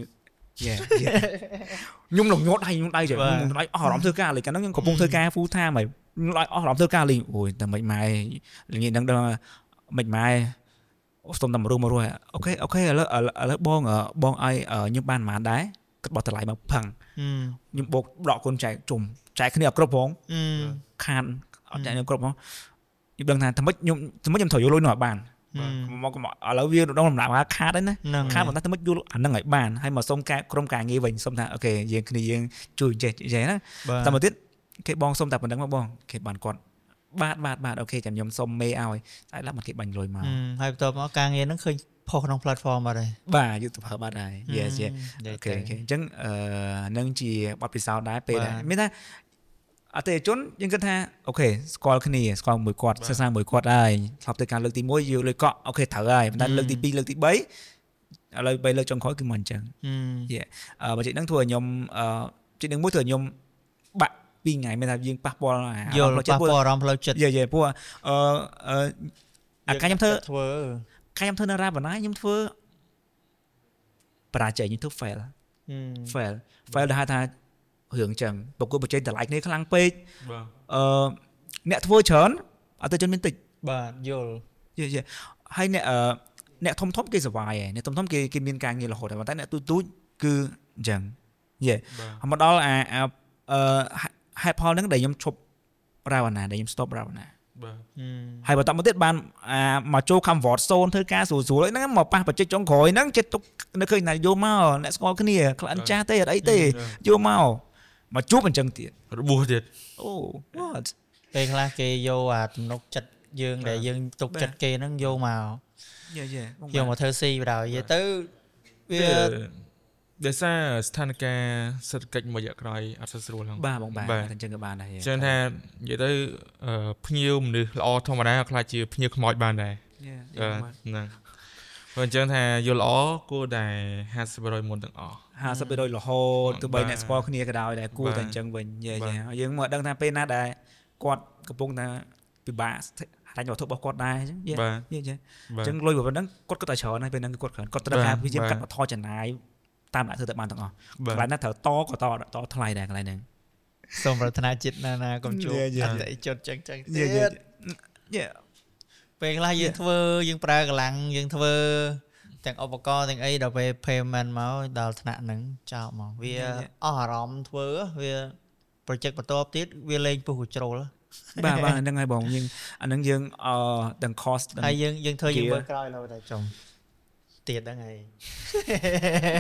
ខ្ញុំលងញត់ដៃខ្ញុំដៃចេះខ្ញុំដៃអស់អារម្មណ៍ធ្វើការលេងកាលហ្នឹងខ្ញុំកំពុងធ្វើការ full time ហើយខ្ញុំដៃអស់អារម្មណ៍ធ្វើការលេងអូយតែមិនម៉ែលេងហ្នឹងដល់មិនម៉ែសុំតែមករស់អូខេឥឡូវបងឲ្យខ្ញុំបានប៉ុន្មានដែរគិតបោះតម្លៃមកផឹងខ្ញុំបោកដកគុណចែកជុំចែកគ្នាអត់គ្រប់ផងខានអត់ចែកគ្នាគ្រប់ផងខ្ញុំដឹងថាថ្មិចខ្ញុំត្រូវយកលុយនោះឲ្យបានមកឥឡូវវាដំណាក់ខាតហើយណាខាតប៉ុន្តែថ្មិចយល់អាហ្នឹងឲ្យបានហើយមកសុំក្រុមការងារវិញសុំថាអូខេយើងគ្នាយើងជួយចេះណាតែមកទៀតគេបងសុំតែប៉ុណ្្នឹងមកបងគេបានគាត់បាទអូខេចាំខ្ញុំសុំមេឲ្យតែឡាប់មកគេបាញ់លុយមកហើយបន្ទាប់មកការងារហ្នឹងឃើញផុសក្នុង platform បាត់ហើយបាទយូទូបបាត់ហើយ yes អូខេអញ្ចឹងនឹងជាបទពិសោធន៍ដែរពេលដែរមានថាអតិថិជនយើងគិតថាអូខេស្គាល់គ្នាស្គាល់មួយគាត់សិក្សាមួយគាត់ហើយឆ្លប់ទៅការលើកទី1យកលុយកក់អូខេត្រូវហើយប៉ុន្តែលើកទី2លើកទី3ឥឡូវ3លើកចុងក្រោយគឺមិនអញ្ចឹងបើជិះហ្នឹងធ្វើឲ្យខ្ញុំជិះនឹងមួយធ្វើឲ្យខ្ញុំបាក់2ថ្ងៃមានថាយើងប៉ះពាល់អារម្មណ៍ផ្លូវចិត្តព្រោះការខ្ញុំធ្វើនៅរ៉ាបណ្ណាខ្ញុំធ្វើបរាជ័យខ្ញុំធ្វើ fail ដែលហៅថារឿងចឹងប្រគល់បច្ចេកតម្លៃគ្នាខ្លាំងពេកអ្នកធ្វើច្រើនអតិថិជនមានតិចបាទយល់ហើយអ្នកធំគេសវាយហើយអ្នកធំគេមានការងាររហូតតែប៉ុន្តែអ្នកទូចគឺអញ្ចឹងមកដល់ហេតុផលហ្នឹងដែលខ្ញុំឈប់រ៉ាវណាដែលខ្ញុំ stop រ៉ាវណាហើយបន្តមកទៀតបានមកចូល comfort zone ធ្វើការស្រួលៗហ្នឹងមកប៉ះបច្ចេកចុងក្រោយហ្នឹងចិត្តទុកនៅឃើញថាយកមកអ្នកស្គាល់គ្នាក្លិនចាស់ទេអត់អីទេយកមកជួបអញ្ចឹងទៀតរបួសទៀតអូ what ពេលខ្លះគេយកអាទំនុកចិត្តយើងដែលយើងទុកចិត្តគេហ្នឹងយកមកយកមកធ្វើស៊ីបដ ாய் ទៅវាដោយសារស្ថានភាពសេដ្ឋកិច្ចមួយរយៈក្រោយអត់ស្រួលហ្នឹងបាទបងបាទអញ្ចឹងក៏បានដែរចឹងថានិយាយទៅភ្ញៀវមនុស្សល្អធម្មតាខ្លាចជាភ្ញៀវខ្មោចបានដែរហ្នឹងព្រោះអញ្ចឹងថាយល់ល្អគួរតែ 50% មុនទាំងអស់ 50% រហូតទោះបីអ្នកស្គាល់គ្នាក៏ដោយតែគួរតែអញ្ចឹងវិញយើងមកដឹងថាពេលណាដែលគាត់កំពុងថាពិបាកហែងវត្ថុរបស់គាត់ដែរអញ្ចឹងអញ្ចឹងលុយប៉ុណ្ណឹងគាត់តែច្រើនហើយពេលហ្នឹងគាត់ត្រូវការព្យាយាមកាត់បន្ថយចំណាយតាមដាក់ធ្វើទៅបានទាំងអស់កន្លែងណាត្រូវតថ្លៃដែរកន្លែងហ្នឹងសូមប្រាថ្នាចិត្តណាកុំជួបអតិថិជនចឹងទៀតពេលខ្លះយើងធ្វើយើងប្រើកម្លាំងយើងធ្វើទាំងឧបករណ៍ទាំងអីដល់ពេល payment មកដល់ថ្នាក់ហ្នឹងចោលមកវាអស់អារម្មណ៍ធ្វើវា project បន្ទាប់ទៀតវាលេងពុះកជ្រុលបាទហ្នឹងហើយបងយើងអាហ្នឹងយើងទាំង cost ហើយយើងធ្វើយើងមើលក្រោយឡើយតែចំទៀតហ្នឹងហើយ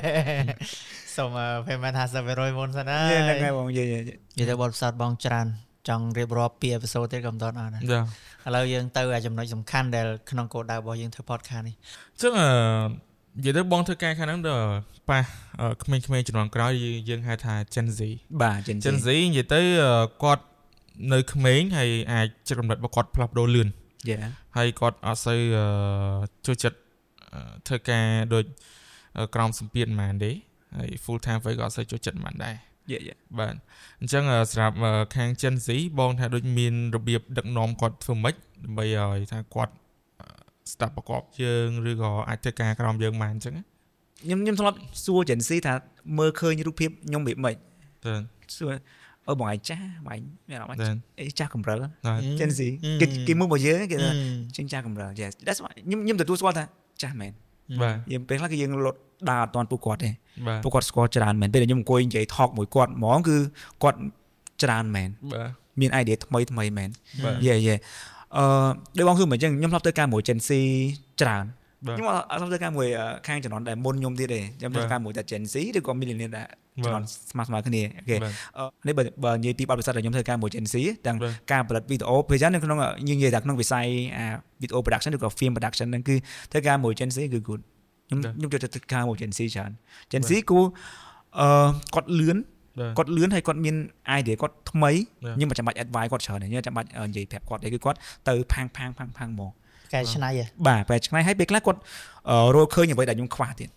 សូម payment 50% មុនសិនហើយហ្នឹងហើយបងនិយាយទៅបទពិសោធន៍បងច្រើនចង់រៀបរាប់ពី episode ទៀតក៏មិនតាន់អត់ណាឥឡូវយើងទៅចំណុចសំខាន់ដែលក្នុងគោលដៅរបស់យើងធ្វើ podcast នេះអញ្ចឹងនិយាយទៅបងធ្វើការខាងហ្នឹងដល់ប៉ះក្មេងៗជំនាន់ក្រោយយើងហៅថា Gen Z បាទ Gen Z និយាយទៅគាត់នៅក្មេងហើយអាចចិត្តរំលឹករបស់គាត់ផ្លាស់ប្ដូរលឿនហើយគាត់អត់សូវចូលចិត្តធ្វើការដូចក្រោមសម្ពាធប៉ុន្មានទេហើយ full time វិញក៏អត់សូវចូលចិត្តប៉ុន្មានដែរបាទអញ្ចឹងសម្រាប់ខាង Gen Z បងថាដូចមានរបៀបដឹកនាំគាត់ធ្វើម៉េចដើម្បីឲ្យថាគាត់ស្ដាប់ប្រកបយើងឬក៏អាចធ្វើការក្រោមយើងបានអញ្ចឹងខ្ញុំធ្លាប់សួរ Gen Z ថាមើលឃើញរូបភាពខ្ញុំវាមិនសួរបងឯងចាស់បងឯងមានអារម្មណ៍អីចាស់កំរិល Gen Z គេមើលមកយើងគេថាជាងចាស់កំរិល Yes that's why ខ្ញុំទទួលស្គាល់ថាចាស់មែនបាទយើងពេលខ្លះគឺយើងលត់ដើរអត់តាន់ពួកគាត់ទេពួកគាត់ស្គាល់ច្រើនមែនពេលខ្ញុំអង្គុយនិយាយ talk មួយគាត់ហ្មងគឺគាត់ច្រើនមែនបាទមាន idea ថ្មីមែនយេដូចបងសួរមកអញ្ចឹងខ្ញុំធ្លាប់ទៅការមួយ Gen Z ច្រើនខ្ញុំអត់ធ្លាប់ទៅការមួយខាងជំនាន់ដែលមុនខ្ញុំទៀតទេខ្ញុំទៅការមួយតែ Gen Z ឬក៏ Millennial ដែលជំនាន់ស្មើគ្នាអូខេនេះបើនិយាយពីបទពិសោធន៍ដែលខ្ញុំធ្វើការមួយ Gen Z ទាំងការផលិតវីដេអូពេលហ្នឹងក្នុងនិយាយថាក្នុងវិស័យវីដេអូ production ឬក៏ film production ហ្នឹងគឺធ្វើការមួយ Gen Z គឺ good ខ្ញុំចូលទៅការមួយ Gen Z ច្រើន Gen Z គូគាត់លឿនហើយគាត់មាន idea គាត់ថ្មីខ្ញុំមិនចាំបាច់ advice គាត់ច្រើនទេខ្ញុំចាំបាច់និយាយប្រាប់គាត់ទេគឺគាត់ទៅផាំងហ្មងកែច្នៃបាទកែច្នៃហើយពេលខ្លះគាត់រកឃើញអ្វីដែលខ្ញុំខ្វះទៀត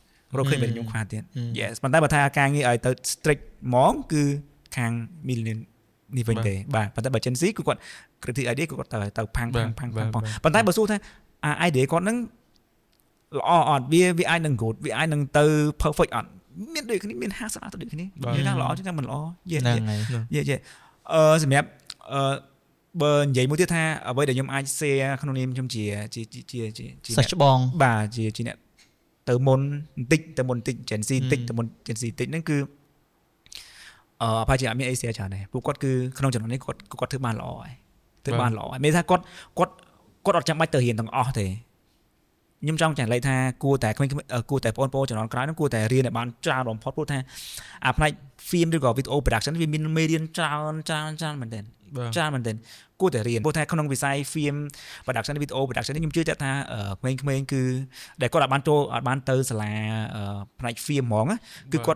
yes ប៉ុន្តែបើថាការងារឲ្យទៅ strict ហ្មងគឺខាង Millennial នេះវិញទេបាទប៉ុន្តែបើ Gen Z គឺគាត់ creative idea គាត់ទៅផាំងប៉ុន្តែបើសួរថាidea គាត់ហ្នឹងល្អអត់វាអាចនឹង good វាអាចនឹងទៅ perfect អត់មានដូចគ្នាមាន50%ទៅដូចគ្នានិយាយថាល្អជាងមិនល្អយេសម្រាប់បើនិយាយមួយទៀតថាអ្វីដែលខ្ញុំអាច share ក្នុងនាមខ្ញុំជាសាច់ច្បងបាទជាអ្នកទៅមុនបន្តិចGen Z បន្តិចទៅមុន Gen Z បន្តិចហ្នឹងគឺប្រហែលជាអត់មានអី share ច្រើនទេពួកគាត់គឺក្នុងចំណុចនេះគាត់ធ្វើបានល្អហើយមានថាគាត់អត់ចាំបាច់ទៅរៀនទាំងអស់ទេខ្ញុំចង់ចែករំលែកថាគួរតែបងប្អូនជំនាន់ក្រោយហ្នឹងគួរតែរៀនឲ្យបានច្រើនបំផុតព្រោះថាផ្នែក film ឬក៏ video production វាមានមេរៀនច្រើនមែនទែនគួរតែរៀនព្រោះថាក្នុងវិស័យ film production video production នេះខ្ញុំជឿថាក្មេងៗគឺដែលគាត់អត់បានទៅសាលាផ្នែក film ហ្មងគឺគាត់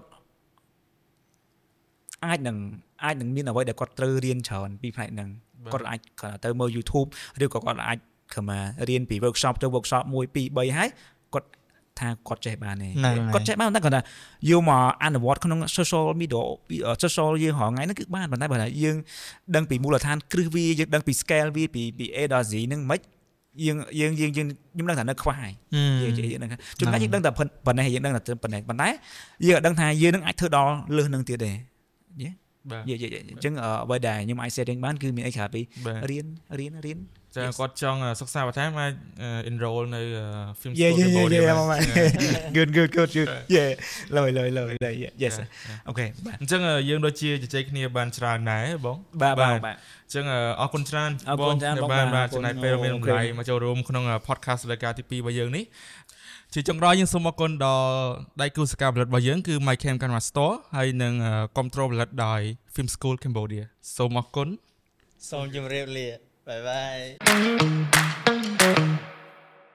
អាចនឹងមានអ្វីដែលគាត់ត្រូវរៀនច្រើនពីផ្នែកហ្នឹងគាត់អាចទៅមើល YouTube ឬក៏គាត់អាចរៀនពី workshop ទៅ workshop 1 2 3ហើយគាត់ថាគាត់ចេះបានទេគាត់ចេះបានតែគាត់ថាយកមកអនុវត្តក្នុង social media social យើងរហងៃហ្នឹងគឺបានប៉ុន្តែបើថាយើងដឹងពីមូលដ្ឋានគ្រឹះវាយើងដឹងពី scale វាពី A ដល់ Z ហ្នឹងមិនយើងខ្ញុំដឹងថានៅខ្វះហើយយើងដឹងចំណែកយើងដឹងតែប៉ុណ្ណេះយើងដឹងតែប៉ុណ្ណេះប៉ុន្តែយើងអត់ដឹងថាយើងនឹងអាចធ្វើដល់លើសនឹងទៀតទេយេអញ្ចឹងអ្វីដែលខ្ញុំអាច share បានគឺមានអីក្រៅពីរៀនចាគាត់ចង់សិក្សាបន្ថែមអាច enroll នៅ film school Cambodia good yeah ឡើយ yes អូខេបាទអញ្ចឹងយើងដូចជាជជែកគ្នាបានច្រើនដែរបងបាទអញ្ចឹងអរគុណច្រើនបងបានចំណាយពេលមានតម្លៃមកចូលរួមក្នុង podcast រយការទី2របស់យើងនេះជាចុងក្រោយយើងសូមអរគុណដល់ដៃគូសកម្មផលិតរបស់យើងគឺ MyCam Canvas Store ហើយនឹងគ្រប់គ្រងផលិតដោយ Film School Cambodia សូមអរគុណសូមជម្រាបលាបាយ